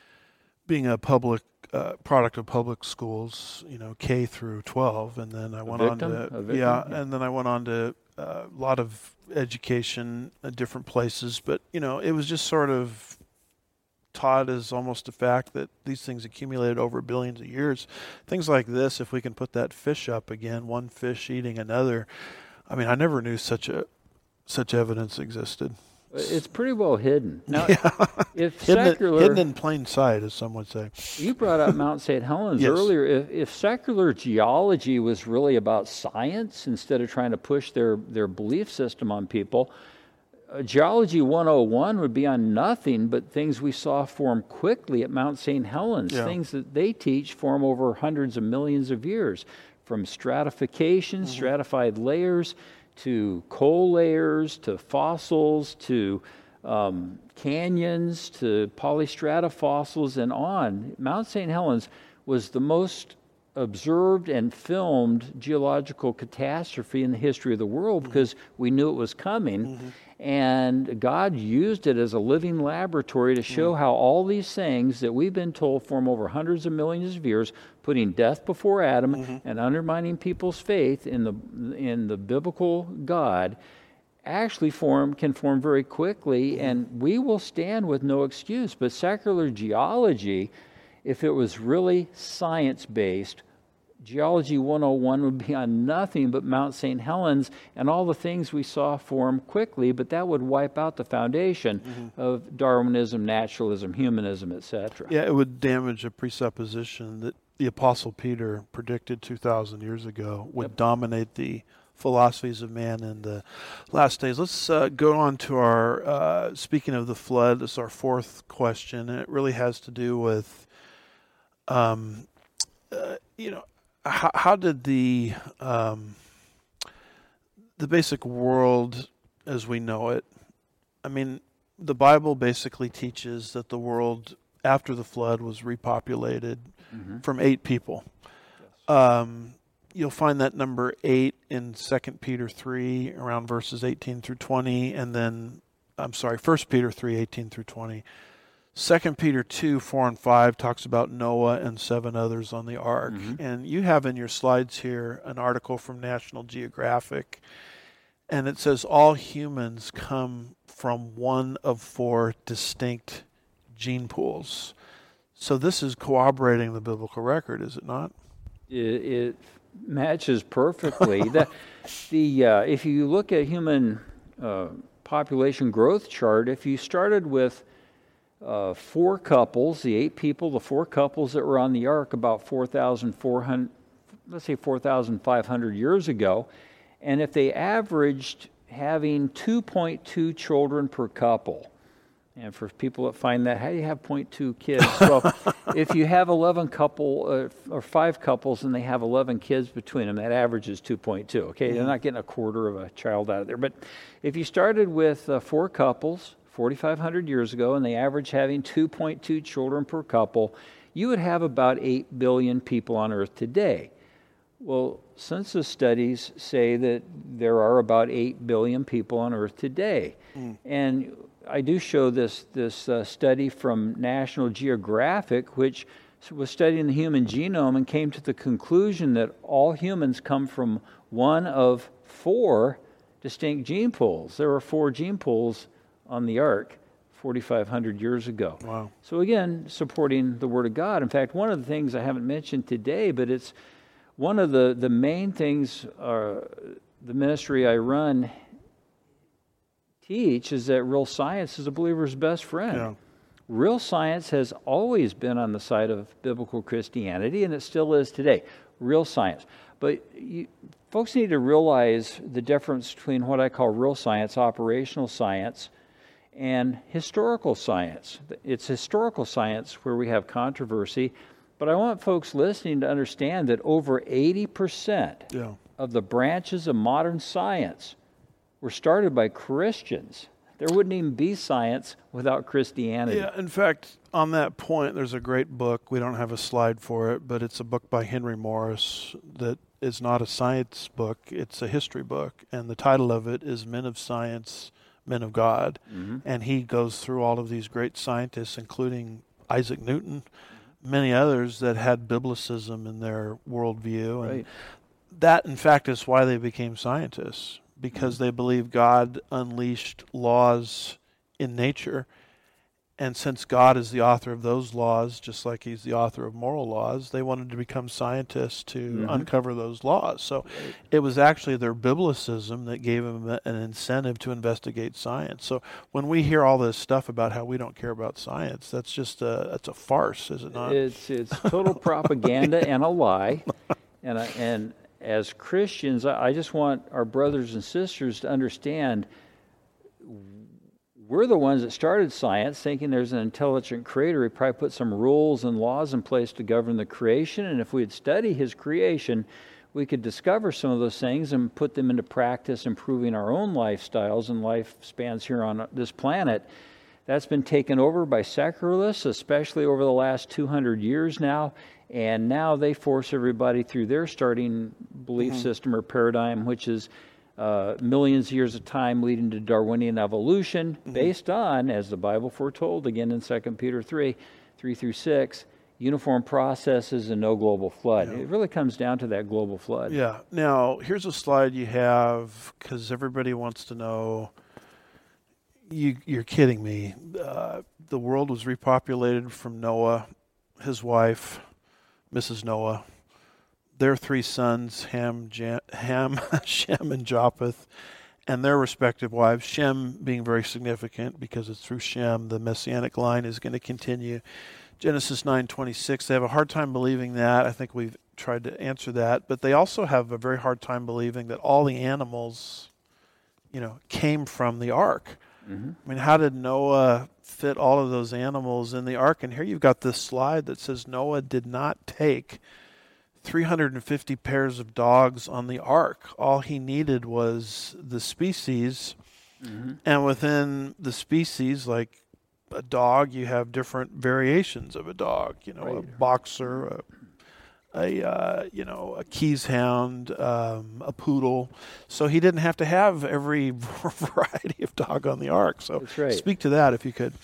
being a public uh, product of public schools, you know, K through twelve, and then I went victim? on A to victim? yeah, Yeah. and then I went on to uh, a lot of education at different places, but you know, it was just sort of taught as almost a fact that these things accumulated over billions of years. Things like this, if we can put that fish up again, one fish eating another. I mean, I never knew such a such evidence existed. It's pretty well hidden. Now, yeah. if hidden, secular, hidden in plain sight, as some would say. You brought up Mount Saint Helens yes. earlier. If, if secular geology was really about science instead of trying to push their, their belief system on people, uh, Geology one oh one would be on nothing but things we saw form quickly at Mount Saint Helens. Yeah. Things that they teach form over hundreds of millions of years, from stratification, mm-hmm. stratified layers, to coal layers, to fossils, to um, canyons, to polystrata fossils, and on. Mount Saint Helens was the most observed and filmed geological catastrophe in the history of the world mm-hmm. because we knew it was coming. Mm-hmm. And God used it as a living laboratory to show mm-hmm. how all these things that we've been told form over hundreds of millions of years, putting death before Adam mm-hmm. and undermining people's faith in the in the biblical God, actually form can form very quickly, mm-hmm. and we will stand with no excuse. But secular geology, if it was really science-based, Geology one oh one would be on nothing but Mount Saint Helens and all the things we saw form quickly, but that would wipe out the foundation mm-hmm. of Darwinism, naturalism, humanism, et cetera. Yeah, it would damage a presupposition that the Apostle Peter predicted two thousand years ago would yep. dominate the philosophies of man in the last days. Let's uh, go on to our, uh, speaking of the flood, this is our fourth question, and it really has to do with, um, uh, you know, How, how did the um, the basic world as we know it, I mean, the Bible basically teaches that the world after the flood was repopulated mm-hmm. from eight people. Yes. Um, you'll find that number eight in Second Peter three, around verses eighteen through twenty, and then, I'm sorry, First Peter three, eighteen through twenty. Second Peter two, four and five talks about Noah and seven others on the ark. Mm-hmm. And you have in your slides here an article from National Geographic, and it says all humans come from one of four distinct gene pools. So this is corroborating the biblical record, is it not? It, it matches perfectly. the, the uh, if you look at human uh, population growth chart, if you started with Uh, four couples, the eight people, the four couples that were on the ark about four thousand four hundred, let's say four thousand five hundred years ago, and if they averaged having two point two children per couple, and for people that find that, how do you have zero point two kids? Well, if you have eleven couple uh, or five couples and they have eleven kids between them, that average is two point two. Okay, mm-hmm. They're not getting a quarter of a child out of there. But if you started with uh, four couples forty-five hundred years ago, and they average having two point two children per couple, you would have about eight billion people on Earth today. Well, census studies say that there are about eight billion people on Earth today. Mm. And I do show this, this uh, study from National Geographic, which was studying the human genome and came to the conclusion that all humans come from one of four distinct gene pools. There were four gene pools on the ark forty-five hundred years ago. Wow. So again, supporting the Word of God. In fact, one of the things I haven't mentioned today, but it's one of the, the main things uh, the ministry I run teach is that real science is a believer's best friend. Yeah. Real science has always been on the side of biblical Christianity, and it still is today. Real science. But you, folks need to realize the difference between what I call real science, operational science, and historical science. It's historical science where we have controversy, but I want folks listening to understand that over eighty percent yeah. of the branches of modern science were started by Christians. There wouldn't even be science without Christianity. Yeah, in fact, on that point, there's a great book. We don't have a slide for it, but it's a book by Henry Morris that is not a science book. It's a history book, and the title of it is Men of Science, Men of God. Mm-hmm. And he goes through all of these great scientists, including Isaac Newton, mm-hmm. many others that had biblicism in their worldview. And right. that, in fact, is why they became And since God is the author of those laws, just like he's the author of moral laws, they wanted to become scientists to mm-hmm. uncover those laws. So right. it was actually their biblicism that gave them an incentive to investigate science. So when we hear all this stuff about how we don't care about science, that's just a, that's a farce, is it not? It's, it's total propaganda and a lie. And, I, and as Christians, I just want our brothers and sisters to understand we're the ones that started science, thinking there's an intelligent creator. He probably put some rules and laws in place to govern the creation, and if we'd study his creation, we could discover some of those things and put them into practice, improving our own lifestyles and lifespans here on this planet. That's been taken over by secularists, especially over the last two hundred years now, and now they force everybody through their starting belief mm-hmm. system or paradigm, which is Uh, millions of years of time leading to Darwinian evolution mm-hmm. based on, as the Bible foretold, again in Second Peter three, three through six, uniform processes and no global flood. Yeah. It really comes down to that global flood. Yeah. Now, here's a slide you have, because everybody wants to know, you, you're kidding me. Uh, the world was repopulated from Noah, his wife, Missus Noah, their three sons, Ham, Jam, Ham, Shem, and Japheth, and their respective wives, Shem being very significant because it's through Shem the Messianic line is going to continue. Genesis nine twenty-six, they have a hard time believing that. I think we've tried to answer that. But they also have a very hard time believing that all the animals, you know, came from the ark. Mm-hmm. I mean, how did Noah fit all of those animals in the ark? And here you've got this slide that says Noah did not take three hundred fifty pairs of dogs on the ark. All he needed was the species. Mm-hmm. And within the species, like a dog, you have different variations of a dog. You know, right. a boxer, a, a uh, you know, a Keys hound, um, a poodle. So he didn't have to have every variety of dog on the ark. So That's right. speak to that if you could.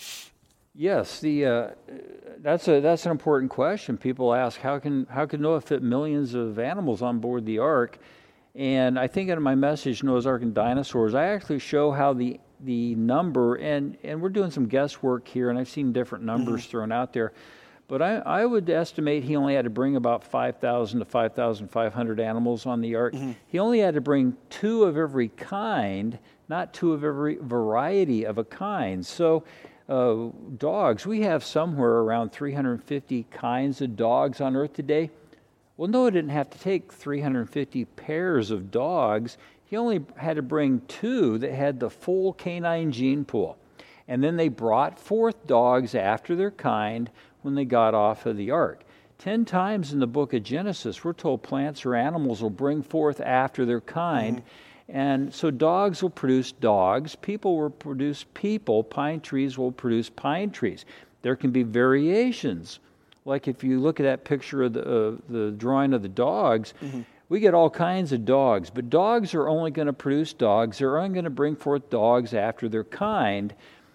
Yes, the uh, that's a that's an important question. People ask how can how can Noah fit millions of animals on board the ark? And I think in my message, Noah's Ark and Dinosaurs, I actually show how the the number and and we're doing some guesswork here, and I've seen different numbers mm-hmm. thrown out there, but I, I would estimate he only had to bring about five thousand to five thousand five hundred animals on the ark. Mm-hmm. He only had to bring two of every kind, not two of every variety of a kind. So. Uh, dogs, we have somewhere around three hundred fifty kinds of dogs on Earth today. Well, Noah didn't have to take three hundred fifty pairs of dogs. He only had to bring two that had the full canine gene pool. And then they brought forth dogs after their kind when they got off of the ark. Ten times in the book of Genesis, we're told plants or animals will bring forth after their kind. Mm-hmm. And so dogs will produce dogs, people will produce people, pine trees will produce pine trees. There can be variations. Like if you look at that picture of the, uh, the drawing of the dogs, mm-hmm. we get all kinds of dogs, but dogs are only going to produce dogs. They're only going to bring forth dogs after their kind.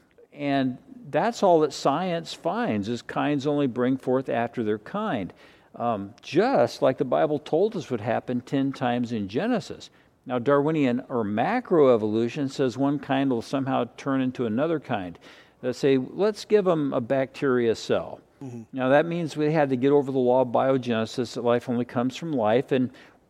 And that's all that science finds, is kinds only bring forth after their kind. Um, just like the Bible told us would happen ten times in Genesis. Now, Darwinian or macroevolution says one kind will somehow turn into another kind. They say, let's give them a bacteria cell. Mm-hmm. Now, that means we had to get over the law of biogenesis, that life only comes from life. And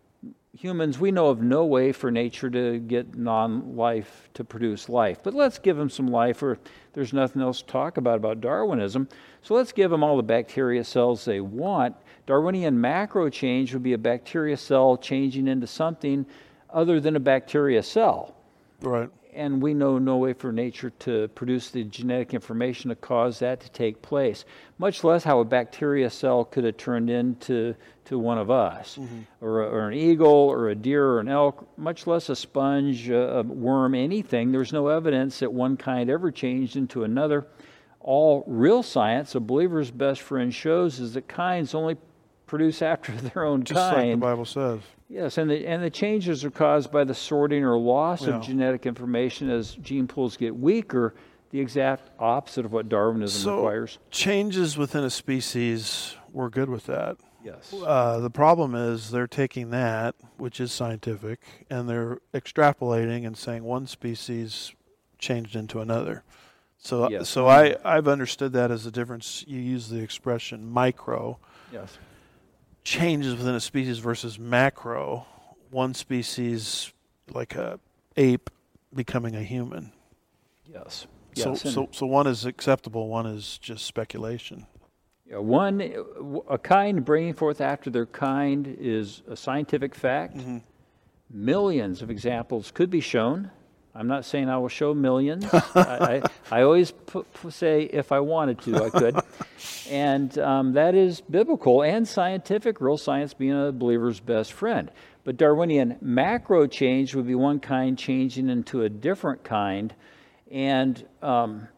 humans, we know of no way for nature to get non-life to produce life. But let's give them some life, or there's nothing else to talk about about Darwinism. So let's give them all the bacteria cells they want. Darwinian macro change would be a bacteria cell changing into something other than a bacteria cell. Right. And we know no way for nature to produce the genetic information to cause that to take place, much less how a bacteria cell could have turned into to one of us, mm-hmm. or, a, or an eagle, or a deer, or an elk, much less a sponge, a, a worm, anything. There's no evidence that one kind ever changed into another. All real science, a believer's best friend, shows is that kinds only produce after their own Just kind. Just like the Bible says. Yes, and the and the changes are caused by the sorting or loss yeah. of genetic information as gene pools get weaker, the exact opposite of what Darwinism so requires. Changes within a species, we're good with that. Yes. Uh, the problem is they're taking that, which is scientific, and they're extrapolating and saying one species changed into another. So, Yes. so I, I've understood that as a difference. You use the expression micro. Yes. Changes within a species versus macro. One species, like a ape, becoming a human. Yes. So, Yes. so, so one is acceptable. One is just speculation. Yeah, one, a kind bringing forth after their kind is a scientific fact. Mm-hmm. Millions of examples could be shown. I'm not saying I will show millions. I, I, I always put, say if I wanted to, I could. And um, that is biblical and scientific, real science being a believer's best friend. But Darwinian macro change would be one kind changing into a different kind. And um,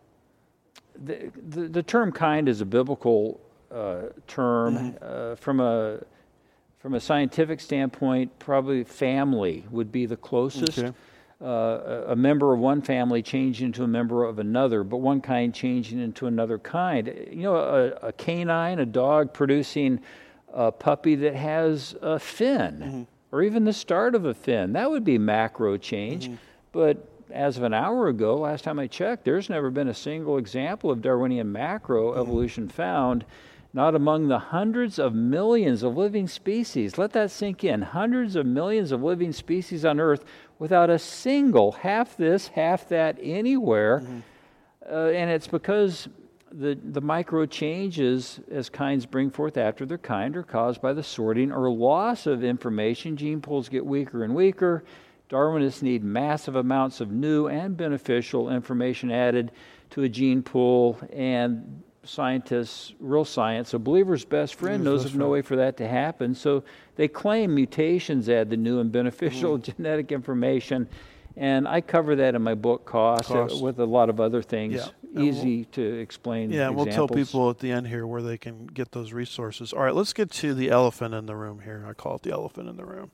the, the, the term kind is a biblical uh, term. Mm-hmm. uh, from a from a scientific standpoint, probably family would be the closest. Okay. Uh, a member of one family changing into a member of another, but one kind changing into another kind. You know, a, a canine, a dog producing a puppy that has a fin, mm-hmm. or even the start of a fin. That would be macro change. Mm-hmm. But as of an hour ago, last time I checked, there's never been a single example of Darwinian macro mm-hmm. evolution found, not among the hundreds of millions of living species. Let that sink in. Hundreds of millions of living species on Earth without a single half this, half that anywhere. Mm-hmm. Uh, and it's because the, the micro changes as kinds bring forth after their kind are caused by the sorting or loss of information. Gene pools get weaker and weaker. Darwinists need massive amounts of new and beneficial information added to a gene pool, and scientists, real science, a believer's best friend, knows of no way for that to happen. So they claim mutations add the new and beneficial mm-hmm. genetic information. And I cover that in my book, Cost, Cost. Uh, with a lot of other things. Yeah. Easy we'll, to explain. Yeah, examples. We'll tell people at the end here where they can get those resources. All right, let's get to the elephant in the room here. I call it the elephant in the room.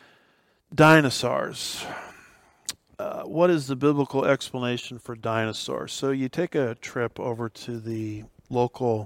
Dinosaurs. Uh, what is the biblical explanation for dinosaurs? So you take a trip over to the local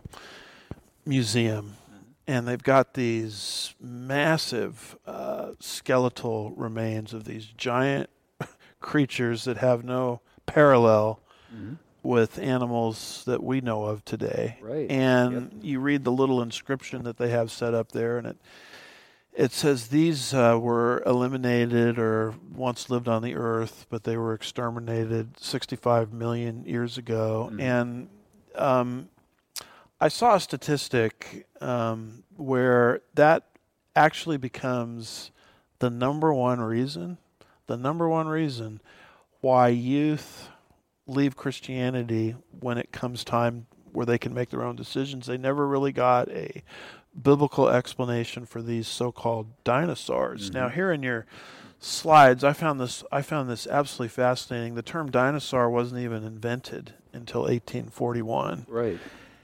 museum, and they've got these massive uh, skeletal remains of these giant creatures that have no parallel mm-hmm. with animals that we know of today. Right. And yep. you read the little inscription that they have set up there, and it it says these uh, were eliminated or once lived on the earth, but they were exterminated sixty-five million years ago. Mm-hmm. And um, I saw a statistic um, where that actually becomes the number one reason, the number one reason why youth leave Christianity when it comes time where they can make their own decisions. They never really got a biblical explanation for these so-called dinosaurs. Mm-hmm. Now, here in your slides, I found this I found this absolutely fascinating. The term dinosaur wasn't even invented until eighteen forty-one. Right.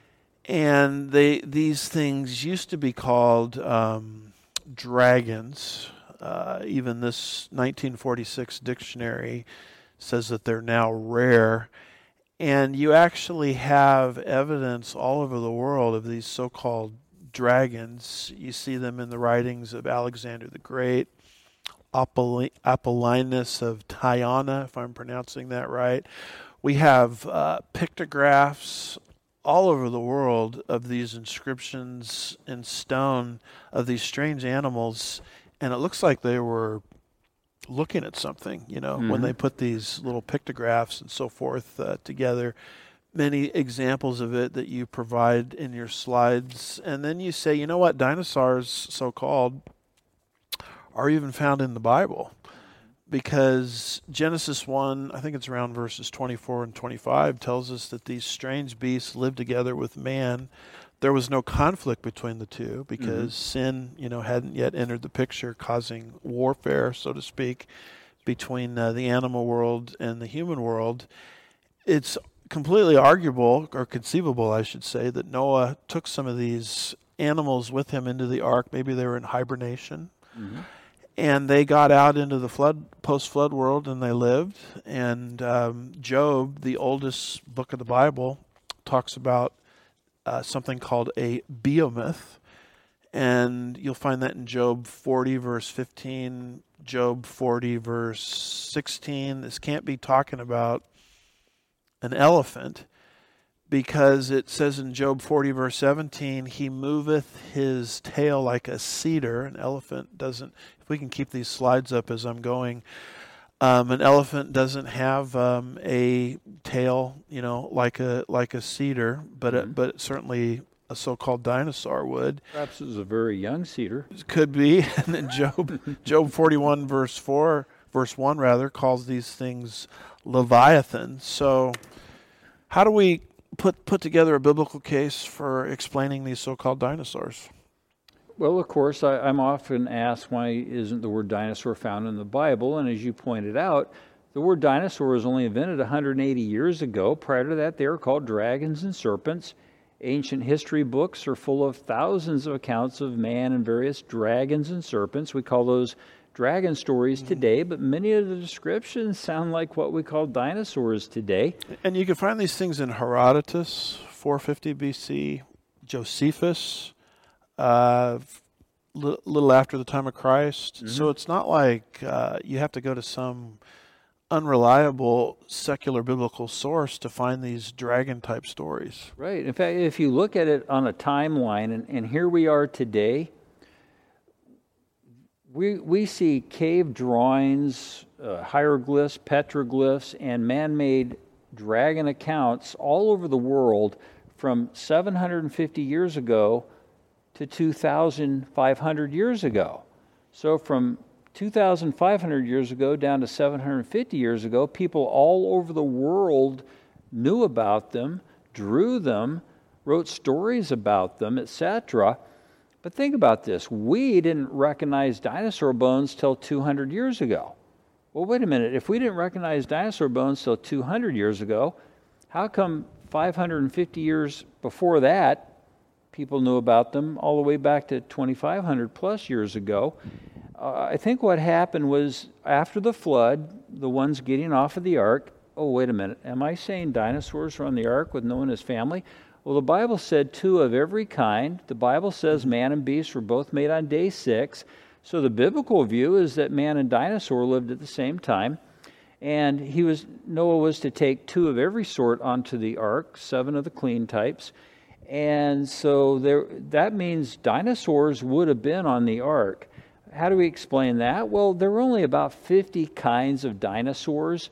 And they these things used to be called um, dragons. Uh, even this nineteen forty-six dictionary says that they're now rare. And you actually have evidence all over the world of these so-called dragons. You see them in the writings of Alexander the Great, Apoll- Apollonius of Tyana, if I'm pronouncing that right. We have uh, pictographs all over the world of these inscriptions in stone of these strange animals, and it looks like they were looking at something, you know, mm-hmm. when they put these little pictographs and so forth uh, together. Many examples of it that you provide in your slides. And then you say, you know what, dinosaurs, so-called, are even found in the Bible. Because Genesis one, I think it's around verses twenty-four and twenty-five, tells us that these strange beasts lived together with man. There was no conflict between the two because mm-hmm. sin, you know, hadn't yet entered the picture, causing warfare, so to speak, between uh, the animal world and the human world. It's completely arguable, or conceivable, I should say, that Noah took some of these animals with him into the ark. Maybe they were in hibernation. Mm-hmm. And they got out into the flood, post-flood world, and they lived. And um, Job, the oldest book of the Bible, talks about uh, something called a behemoth. And you'll find that in Job forty, verse fifteen, Job forty, verse sixteen. This can't be talking about an elephant, because it says in Job forty, verse seventeen, he moveth his tail like a cedar. An elephant doesn't, if we can keep these slides up as I'm going, um, an elephant doesn't have um, a tail, you know, like a like a cedar, but Mm-hmm. it, but certainly a so-called dinosaur would. Perhaps it was a very young cedar. Could be. And then Job, Job forty-one, verse four, verse one rather, calls these things Leviathan. So how do we put put together a biblical case for explaining these so-called dinosaurs? Well, of course, I, I'm often asked, why isn't the word dinosaur found in the Bible? And as you pointed out, the word dinosaur was only invented one hundred eighty years ago. Prior to that, they were called dragons and serpents. Ancient history books are full of thousands of accounts of man and various dragons and serpents. We call those dragon stories Mm-hmm. today, but many of the descriptions sound like what we call dinosaurs today. And you can find these things in Herodotus, four fifty B C, Josephus, uh, li- little after the time of Christ. Mm-hmm. So it's not like uh, you have to go to some unreliable secular biblical source to find these dragon-type stories. Right. In fact, if you look at it on a timeline, and, and here we are today, we we see cave drawings, uh, hieroglyphs, petroglyphs, and man-made dragon accounts all over the world from seven hundred fifty years ago to two thousand five hundred years ago. So from two thousand five hundred years ago down to seven hundred fifty years ago, people all over the world knew about them, drew them, wrote stories about them, et cetera. But think about this. We didn't recognize dinosaur bones till two hundred years ago. Well, wait a minute. If we didn't recognize dinosaur bones till two hundred years ago, how come five hundred fifty years before that, people knew about them all the way back to twenty-five hundred plus years ago? Uh, I think what happened was after the flood, the ones getting off of the ark, oh, wait a minute, am I saying dinosaurs were on the ark with Noah and his family? Well, the Bible said two of every kind. The Bible says man and beast were both made on day six. So the biblical view is that man and dinosaur lived at the same time. And he was Noah was to take two of every sort onto the ark, seven of the clean types. And so there, that means dinosaurs would have been on the ark. How do we explain that? Well, there were only about fifty kinds of dinosaurs,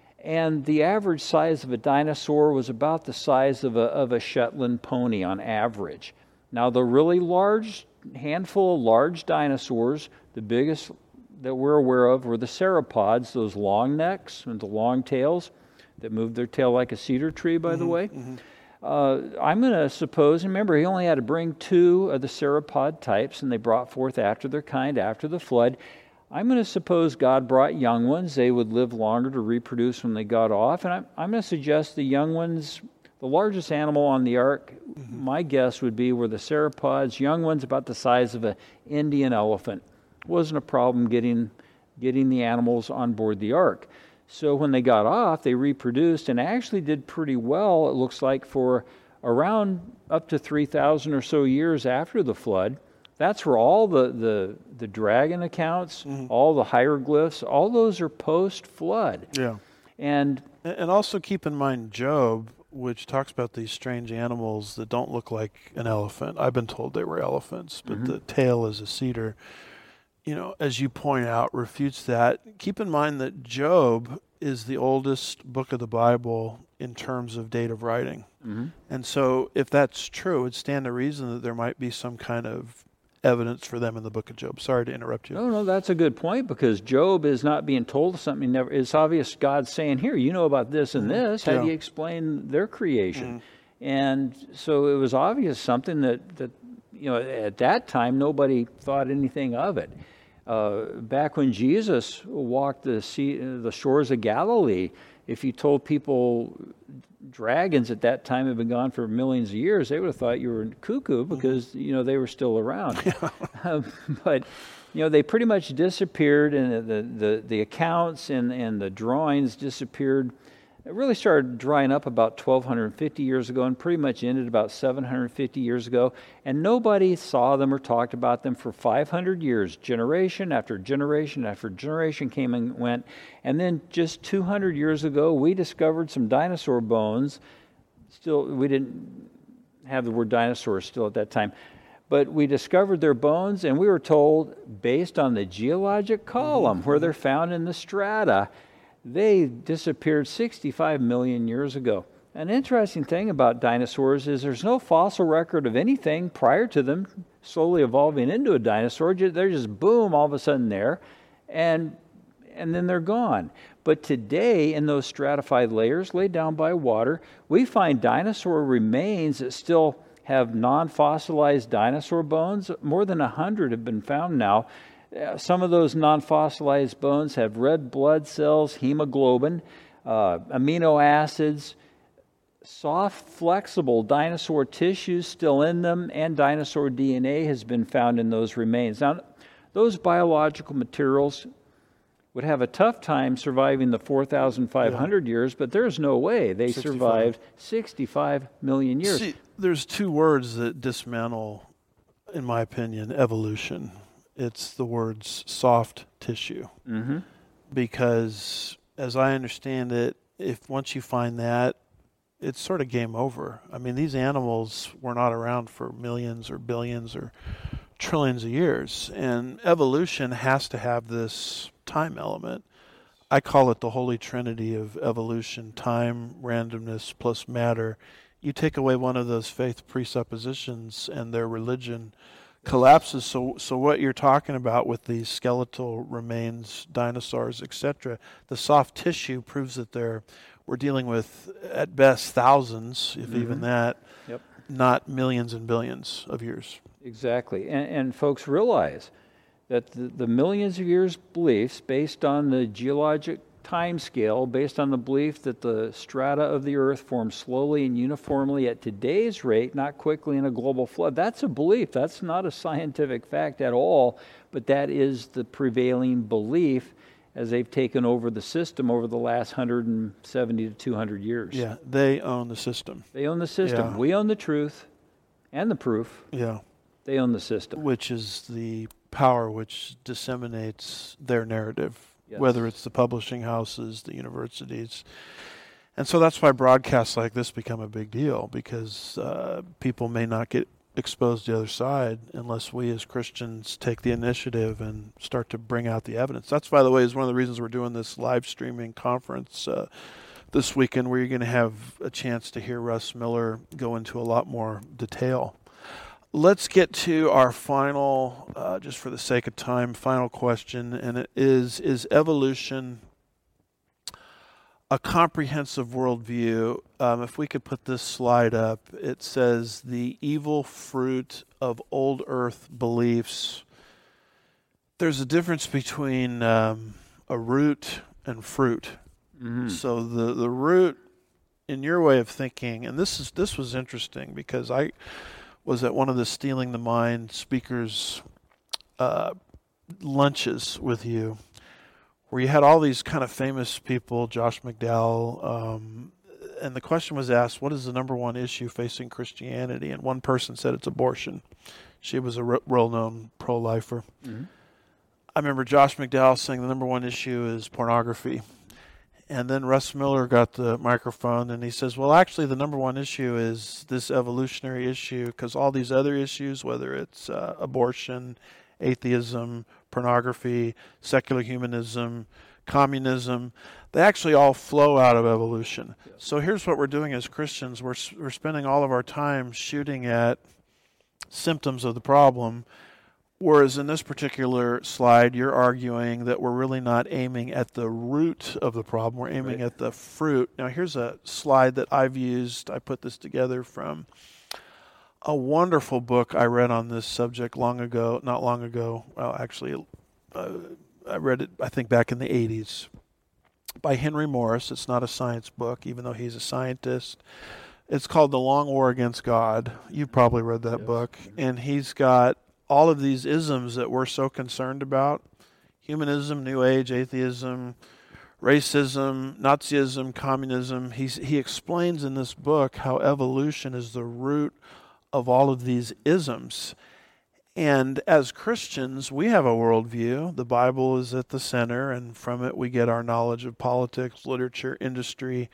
and the average size of a dinosaur was about the size of a, of a Shetland pony on average. Now, the really large, handful of large dinosaurs, the biggest that we're aware of were the sauropods, those long necks and the long tails that moved their tail like a cedar tree, by mm-hmm, the way. Mm-hmm. Uh, I'm going to suppose, remember, he only had to bring two of the sauropod types, and they brought forth after their kind after the flood. I'm going to suppose God brought young ones. They would live longer to reproduce when they got off. And I'm, I'm going to suggest the young ones, the largest animal on the ark, mm-hmm, my guess would be were the sauropods, young ones about the size of an Indian elephant. It wasn't a problem getting, getting the animals on board the ark. So when they got off, they reproduced and actually did pretty well, it looks like, for around up to three thousand or so years after the flood. That's where all the, the, the dragon accounts, mm-hmm, all the hieroglyphs, all those are post-flood. Yeah. And and also keep in mind Job, which talks about these strange animals that don't look like an elephant. I've been told they were elephants, but mm-hmm, the tail is a cedar. You know, as you point out, refutes that. Keep in mind that Job is the oldest book of the Bible in terms of date of writing. Mm-hmm. And so if that's true, it would stand to reason that there might be some kind of evidence for them in the book of Job. Sorry to interrupt you. No, no, that's a good point, because Job is not being told something. Never. It's obvious God's saying, here, you know about this and mm-hmm, this. How yeah. do you explain their creation? Mm-hmm. And so it was obvious something that, that, you know, at that time, nobody thought anything of it. Uh, back when Jesus walked the sea, the shores of Galilee, if you told people dragons at that time had been gone for millions of years, they would have thought you were cuckoo, because mm-hmm, you know they were still around. Yeah. um, but you know they pretty much disappeared, and the the, the accounts and, and the drawings disappeared It really started drying up about twelve fifty years ago and pretty much ended about seven hundred fifty years ago. And nobody saw them or talked about them for five hundred years. Generation after generation after generation came and went. And then just two hundred years ago, we discovered some dinosaur bones. Still, we didn't have the word dinosaur still at that time. But we discovered their bones, and we were told, based on the geologic column mm-hmm. where they're found in the strata, they disappeared sixty-five million years ago. An interesting thing about dinosaurs is there's no fossil record of anything prior to them slowly evolving into a dinosaur. They're just boom, all of a sudden there, and and then they're gone. But today, in those stratified layers laid down by water, we find dinosaur remains that still have non-fossilized dinosaur bones. More than a hundred have been found now. Some of those non-fossilized bones have red blood cells, hemoglobin, uh, amino acids, soft, flexible dinosaur tissues still in them, and dinosaur D N A has been found in those remains. Now, those biological materials would have a tough time surviving the four thousand five hundred yeah. years, but there's no way they sixty-five. Survived sixty-five million years. See, there's two words that dismantle, in my opinion, evolution. It's the words soft tissue. Mm-hmm. Because as I understand it, if once you find that, it's sort of game over. I mean, these animals were not around for millions or billions or trillions of years. And evolution has to have this time element. I call it the holy trinity of evolution: time, randomness, plus matter. You take away one of those faith presuppositions and their religion collapses. So so what you're talking about with these skeletal remains, dinosaurs, et cetera, the soft tissue proves that they're we're dealing with, at best, thousands, if mm-hmm. even that, yep. not millions and billions of years. Exactly. And, and folks realize that the, the millions of years beliefs based on the geologic time scale, based on the belief that the strata of the earth form slowly and uniformly at today's rate, not quickly in a global flood. That's a belief. That's not a scientific fact at all, but that is the prevailing belief as they've taken over the system over the last one hundred seventy to two hundred years. Yeah, they own the system. They own the system. Yeah. We own the truth and the proof. Yeah. They own the system. Which is the power which disseminates their narrative. Yes. Whether it's the publishing houses, the universities. And so that's why broadcasts like this become a big deal, because uh, people may not get exposed to the other side unless we as Christians take the initiative and start to bring out the evidence. That's, by the way, is one of the reasons we're doing this live streaming conference uh, this weekend, where you're going to have a chance to hear Russ Miller go into a lot more detail. Let's get to our final, uh, just for the sake of time, final question, and it is, is evolution a comprehensive worldview? Um, if we could put this slide up, it says the evil fruit of old earth beliefs. There's a difference between um, a root and fruit. Mm-hmm. So the, the root, in your way of thinking, and this is this was interesting because I was at one of the Stealing the Mind speakers' uh, lunches with you, where you had all these kind of famous people, Josh McDowell, um, and the question was asked, what is the number one issue facing Christianity? And one person said it's abortion. She was a re- well-known pro-lifer. Mm-hmm. I remember Josh McDowell saying the number one issue is pornography. And then Russ Miller got the microphone and he says, well, actually the number one issue is this evolutionary issue, because all these other issues, whether it's uh, abortion, atheism, pornography, secular humanism, communism, they actually all flow out of evolution. Yes. So here's what we're doing as Christians. We're, we're spending all of our time shooting at symptoms of the problem, whereas in this particular slide, you're arguing that we're really not aiming at the root of the problem. We're aiming right. at the fruit. Now, here's a slide that I've used. I put this together from a wonderful book I read on this subject long ago, not long ago. Well, actually, uh, I read it, I think, back in the eighties by Henry Morris. It's not a science book, even though he's a scientist. It's called The Long War Against God. You've probably read that yes. book. And he's got all of these isms that we're so concerned about: humanism, New Age, atheism, racism, Nazism, communism. He's, he explains in this book how evolution is the root of all of these isms. And as Christians, we have a worldview. The Bible is at the center, and from it we get our knowledge of politics, literature, industry,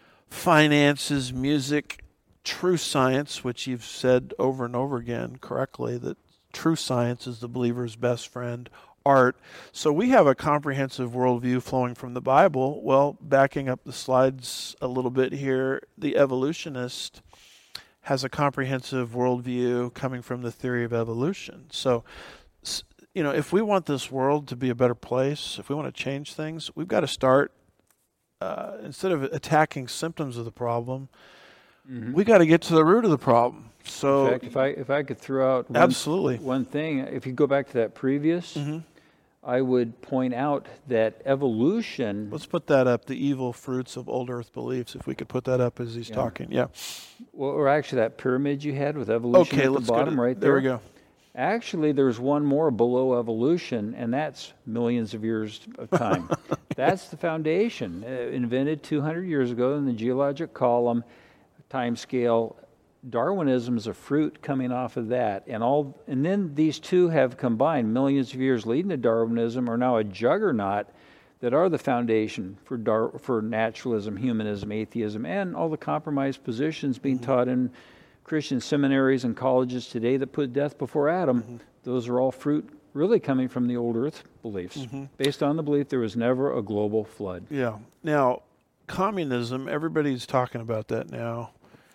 finances, music, true science, which you've said over and over again correctly, that true science is the believer's best friend, art. So we have a comprehensive worldview flowing from the Bible. Well, backing up the slides a little bit here, the evolutionist has a comprehensive worldview coming from the theory of evolution. So, you know, if we want this world to be a better place, if we want to change things, we've got to start, uh, instead of attacking symptoms of the problem, mm-hmm. we got to get to the root of the problem. So, in fact, if I if I could throw out one, absolutely one thing, if you go back to that previous, mm-hmm. I would point out that evolution... Let's put that up, the evil fruits of old earth beliefs, if we could put that up as he's yeah. talking. Yeah. Well, or actually that pyramid you had with evolution okay, at let's the bottom go to, right there. There we go. Actually, there's one more below evolution, and that's millions of years of time. That's the foundation, uh, invented two hundred years ago in the geologic column, time scale. Darwinism is a fruit coming off of that, and all, and then these two have combined. Millions of years leading to Darwinism are now a juggernaut that are the foundation for Dar- for naturalism, humanism, atheism, and all the compromised positions being mm-hmm. taught in Christian seminaries and colleges today that put death before Adam. Mm-hmm. Those are all fruit really coming from the old earth beliefs, mm-hmm. based on the belief there was never a global flood. Yeah. Now, communism, everybody's talking about that now,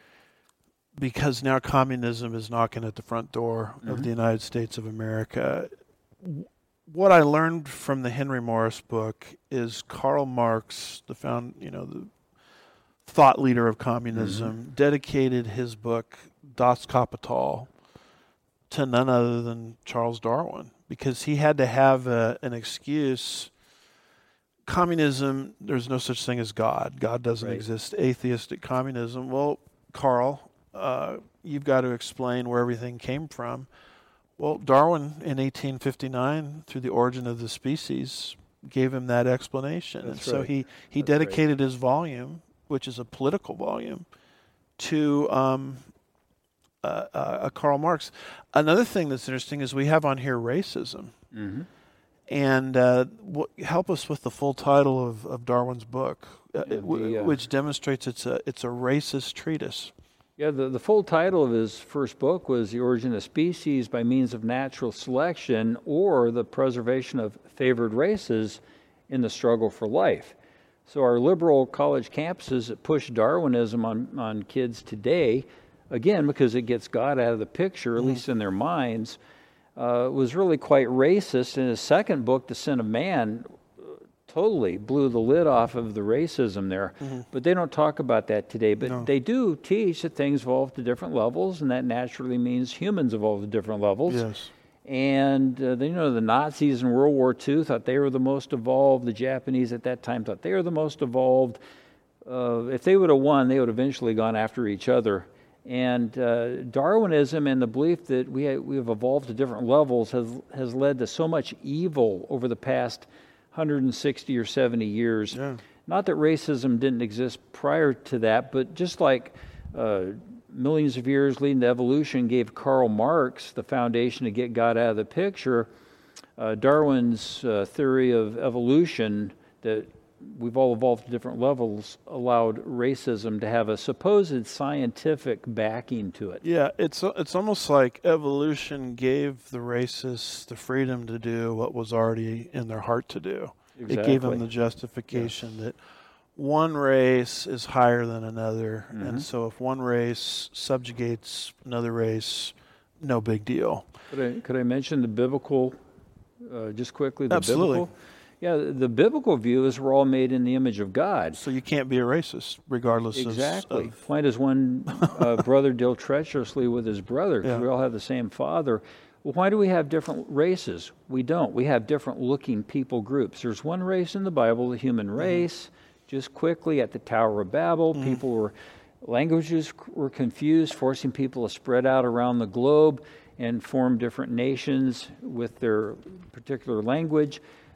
because now communism is knocking at the front door mm-hmm. of the United States of America. What I learned from the Henry Morris book is Karl Marx, the found, you know, the thought leader of communism, mm-hmm. dedicated his book Das Kapital to none other than Charles Darwin, because he had to have a, an excuse. Communism, there's no such thing as God. God doesn't right. exist. Atheistic communism. Well, Carl, uh, you've got to explain where everything came from. Well, Darwin in eighteen fifty-nine, through the Origin of the Species, gave him that explanation. That's and right. so he, he That's dedicated right. his volume, which is a political volume, to um, uh, uh, Karl Marx. Another thing that's interesting is we have on here racism. Mm-hmm. And uh, w- help us with the full title of, of Darwin's book, uh, the, w- uh, which demonstrates it's a it's a racist treatise. Yeah, the, the full title of his first book was The Origin of Species by Means of Natural Selection, or The Preservation of Favored Races in the Struggle for Life. So our liberal college campuses that push Darwinism on, on kids today, again, because it gets God out of the picture, at mm. least in their minds, uh, was really quite racist. In his second book, Descent of Man, totally blew the lid off of the racism there. Mm-hmm. But they don't talk about that today. But no. they do teach that things evolve to different levels, and that naturally means humans evolve to different levels. Yes. And uh, you know, the Nazis in World War Two thought they were the most evolved. The Japanese at that time thought they were the most evolved. Uh, if they would have won, they would have eventually gone after each other. And uh, Darwinism and the belief that we have, we have evolved to different levels has has led to so much evil over the past one hundred sixty or seventy years. Yeah. Not that racism didn't exist prior to that, but just like uh, millions of years leading to evolution gave Karl Marx the foundation to get God out of the picture, uh, Darwin's uh, theory of evolution, that we've all evolved to different levels, allowed racism to have a supposed scientific backing to it. Yeah, it's it's almost like evolution gave the racists the freedom to do what was already in their heart to do. Exactly. It gave them the justification yes. that one race is higher than another, mm-hmm. and so if one race subjugates another race, no big deal. Could I, could I mention the biblical, uh, just quickly, the Absolutely. biblical? Yeah, the biblical view is we're all made in the image of God. So you can't be a racist, regardless exactly. of... Exactly. Why does one uh, brother deal treacherously with his brother? Because yeah. we all have the same father. Well, why do we have different races? We don't. We have different looking people groups. There's one race in the Bible, the human race. Mm-hmm. Just quickly, at the Tower of Babel, mm-hmm. people were... languages were confused, forcing people to spread out around the globe and form different nations with their particular language.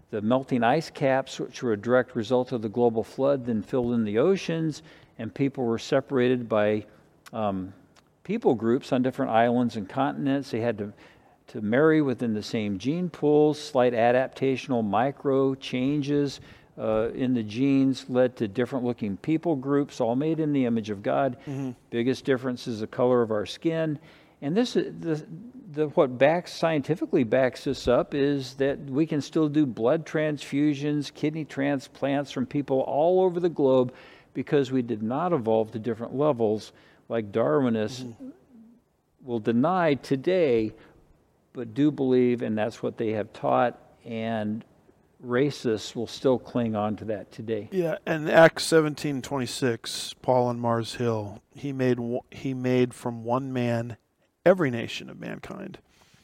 the melting ice caps, which were a direct result of the global flood, then filled in the oceans, and people were separated by um, people groups on different islands and continents. They had to, to marry within the same gene pools. Slight adaptational micro changes uh, in the genes led to different looking people groups, all made in the image of God. Mm-hmm. Biggest difference is the color of our skin. And this is the, the what backs scientifically backs this up is that we can still do blood transfusions, kidney transplants from people all over the globe because we did not evolve to different levels like Darwinists mm-hmm. will deny today, but do believe, and that's what they have taught, and racists will still cling on to that today. Yeah, and Acts seventeen twenty-six, Paul on Mars Hill, he made he made from one man every nation of mankind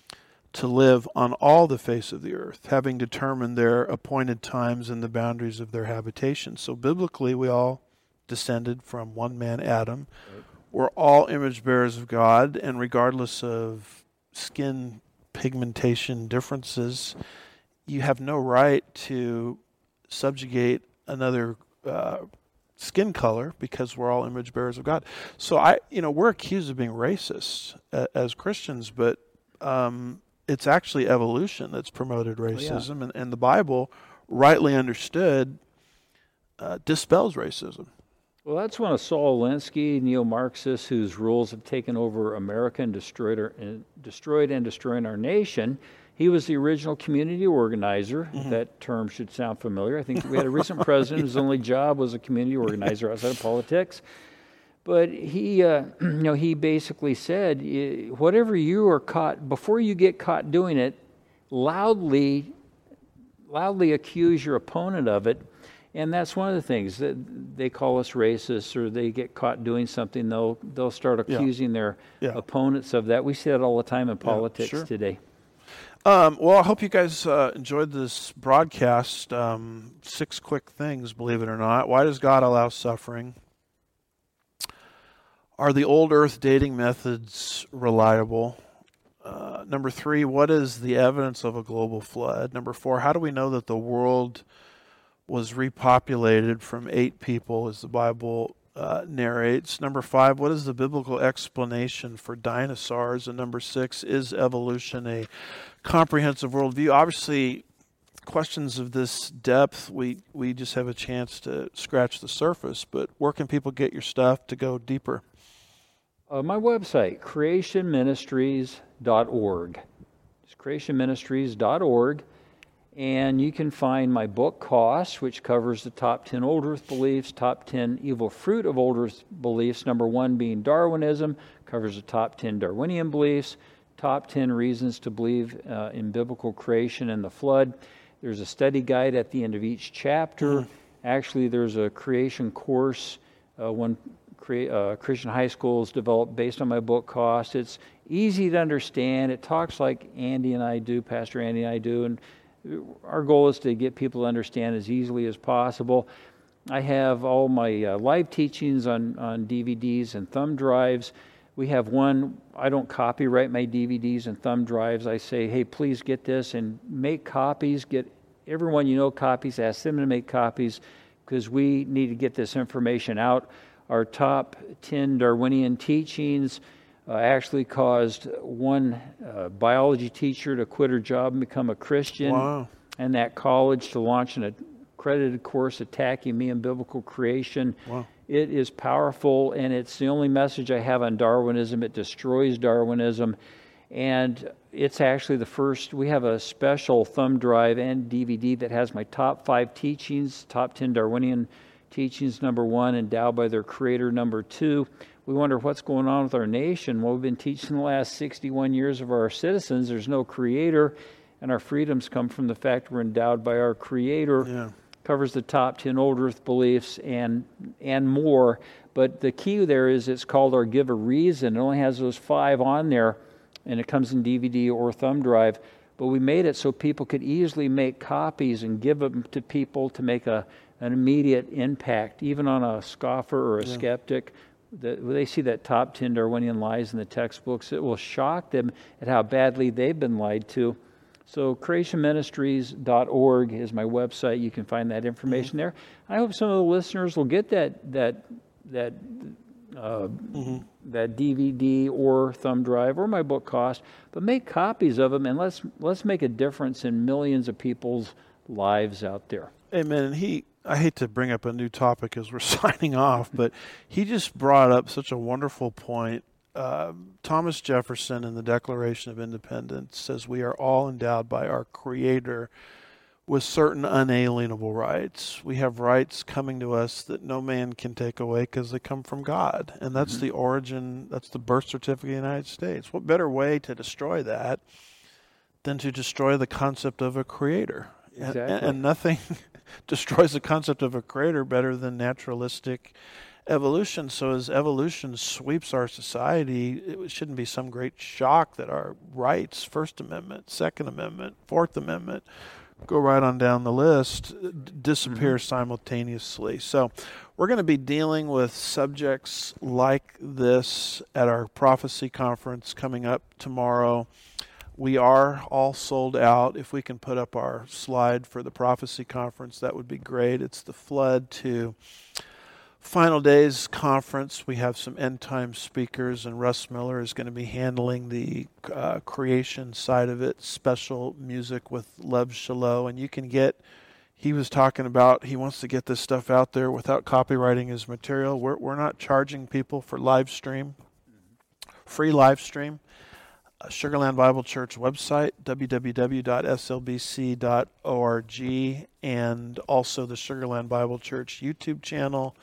to live on all the face of the earth, having determined their appointed times and the boundaries of their habitation. So biblically, we all descended from one man, Adam. Right. We're all image bearers of God, and regardless of skin pigmentation differences, you have no right to subjugate another uh, skin color because we're all image bearers of God. So I, you know, we're accused of being racist uh, as Christians, but um, it's actually evolution that's promoted racism, oh, yeah. and, and the Bible, rightly understood, uh, dispels racism. Well, that's one of Saul Alinsky, neo-Marxists, whose rules have taken over America and destroyed, our, and destroyed and destroying our nation. He was the original community organizer. Mm-hmm. That term should sound familiar. I think we had a recent president yeah. whose only job was a community organizer outside of politics. But he, uh, you know, he basically said, whatever you are caught, before you get caught doing it, loudly, loudly accuse your opponent of it. And that's one of the things that they call us racists, or they get caught doing something, they'll they'll start accusing yeah. their yeah. opponents of that. We see that all the time in politics yeah, sure. today. Um, well, I hope you guys uh, enjoyed this broadcast. Um, six quick things, believe it or not. Why does God allow suffering? Are the old earth dating methods reliable? Uh, number three, what is the evidence of a global flood? Number four, how do we know that the world was repopulated from eight people, as the Bible uh, narrates? Number five, what is the biblical explanation for dinosaurs? And number six, is evolution a comprehensive worldview? Obviously, questions of this depth, we, we just have a chance to scratch the surface, but where can people get your stuff to go deeper? Uh, my website, creation ministries dot org. It's creation ministries dot org. And you can find my book, Cost, which covers the top ten old earth beliefs, top ten evil fruit of old earth beliefs. Number one being Darwinism, covers the top ten Darwinian beliefs, top ten reasons to believe uh, in biblical creation and the flood. There's a study guide at the end of each chapter. Mm. Actually, there's a creation course, uh, one cre- uh, Christian high school is developed based on my book, Cost. It's easy to understand. It talks like Andy and I do, Pastor Andy and I do, and our goal is to get people to understand as easily as possible. I have all my uh, live teachings on, on D V Ds and thumb drives. We have one, I don't copyright my D V Ds and thumb drives. I say, hey, please get this and make copies. Get everyone you know copies. Ask them to make copies because we need to get this information out. Our top ten Darwinian teachings Uh, actually caused one uh, biology teacher to quit her job and become a Christian. Wow. And that college to launch an accredited course attacking me in biblical creation. Wow. It is powerful, and it's the only message I have on Darwinism. It destroys Darwinism. And it's actually the first, we have a special thumb drive and D V D that has my top five teachings, top ten Darwinian teachings, number one, endowed by their creator, number two. We wonder what's going on with our nation. Well, we've been teaching the last sixty-one years of our citizens there's no creator, and our freedoms come from the fact we're endowed by our creator. Yeah. Covers the top ten old earth beliefs and and more. But the key there is it's called our Give a Reason. It only has those five on there, and it comes in D V D or thumb drive. But we made it so people could easily make copies and give them to people to make a an immediate impact, even on a scoffer or a yeah. skeptic. The, when they see that top ten Darwinian lies in the textbooks, it will shock them at how badly they've been lied to. So creation ministries dot org is my website. You can find that information mm-hmm. there. I hope some of the listeners will get that that that uh, mm-hmm. that D V D or thumb drive or my book cost, but make copies of them and let's let's make a difference in millions of people's lives out there. Amen. And he, I hate to bring up a new topic as we're signing off, but he just brought up such a wonderful point. Uh, Thomas Jefferson in the Declaration of Independence says we are all endowed by our Creator with certain unalienable rights. We have rights coming to us that no man can take away because they come from God. And that's mm-hmm. the origin, that's the birth certificate of the United States. What better way to destroy that than to destroy the concept of a Creator? Exactly. And, and nothing destroys the concept of a Creator better than naturalistic evolution. So as evolution sweeps our society, it shouldn't be some great shock that our rights, First Amendment, Second Amendment, Fourth Amendment, go right on down the list, disappear mm-hmm. simultaneously. So we're going to be dealing with subjects like this at our prophecy conference coming up tomorrow. We are all sold out. If we can put up our slide for the prophecy conference, that would be great. It's the Flood to Final Days conference. We have some end time speakers, and Russ Miller is going to be handling the uh, creation side of it, special music with Lev Shalom. And you can get, he was talking about, he wants to get this stuff out there without copywriting his material. We're, we're not charging people for live stream, free live stream. Uh, Sugar Land Bible Church website, w w w dot s l b c dot org, and also the Sugar Land Bible Church YouTube channel.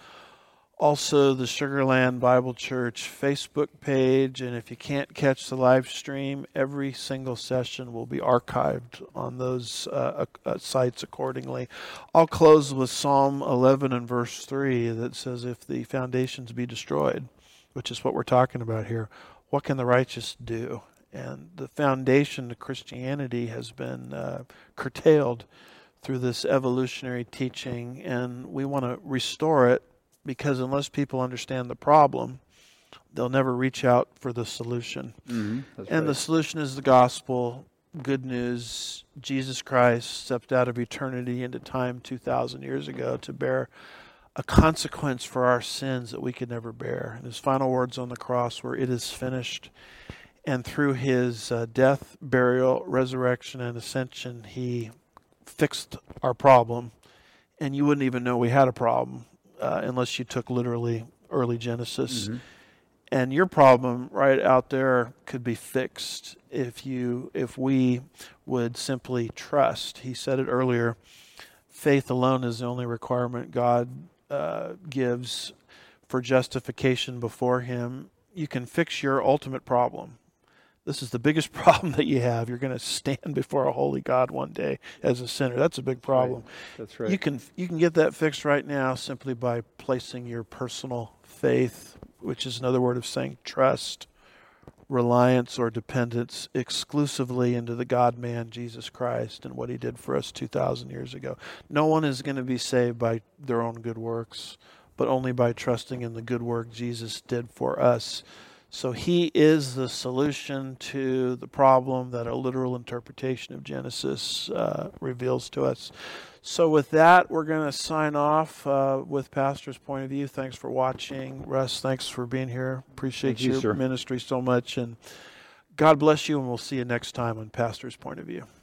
Also, the Sugar Land Bible Church Facebook page, and if you can't catch the live stream, every single session will be archived on those uh, uh, sites accordingly. I'll close with Psalm eleven and verse three that says, if the foundations be destroyed, which is what we're talking about here, what can the righteous do? And the foundation of Christianity has been uh, curtailed through this evolutionary teaching, and we want to restore it. Because unless people understand the problem, they'll never reach out for the solution. Mm-hmm. And right. the solution is the gospel, good news. Jesus Christ stepped out of eternity into time two thousand years ago to bear a consequence for our sins that we could never bear. And his final words on the cross were, "It is finished." And through his uh, death, burial, resurrection, and ascension, he fixed our problem. And you wouldn't even know we had a problem. Uh, unless you took literally early Genesis. Mm-hmm. And your problem right out there could be fixed if you, if we would simply trust. He said it earlier, faith alone is the only requirement God uh, gives for justification before him. You can fix your ultimate problem. This is the biggest problem that you have. You're going to stand before a holy God one day as a sinner. That's a big problem. That's right. You can you can get that fixed right now simply by placing your personal faith, which is another word of saying trust, reliance, or dependence exclusively into the God-man, Jesus Christ, and what he did for us two thousand years ago. No one is going to be saved by their own good works, but only by trusting in the good work Jesus did for us. So he is the solution to the problem that a literal interpretation of Genesis uh, reveals to us. So with that, we're going to sign off uh, with Pastor's Point of View. Thanks for watching. Russ, thanks for being here. Appreciate Thank you, your sir. ministry so much. And God bless you, and we'll see you next time on Pastor's Point of View.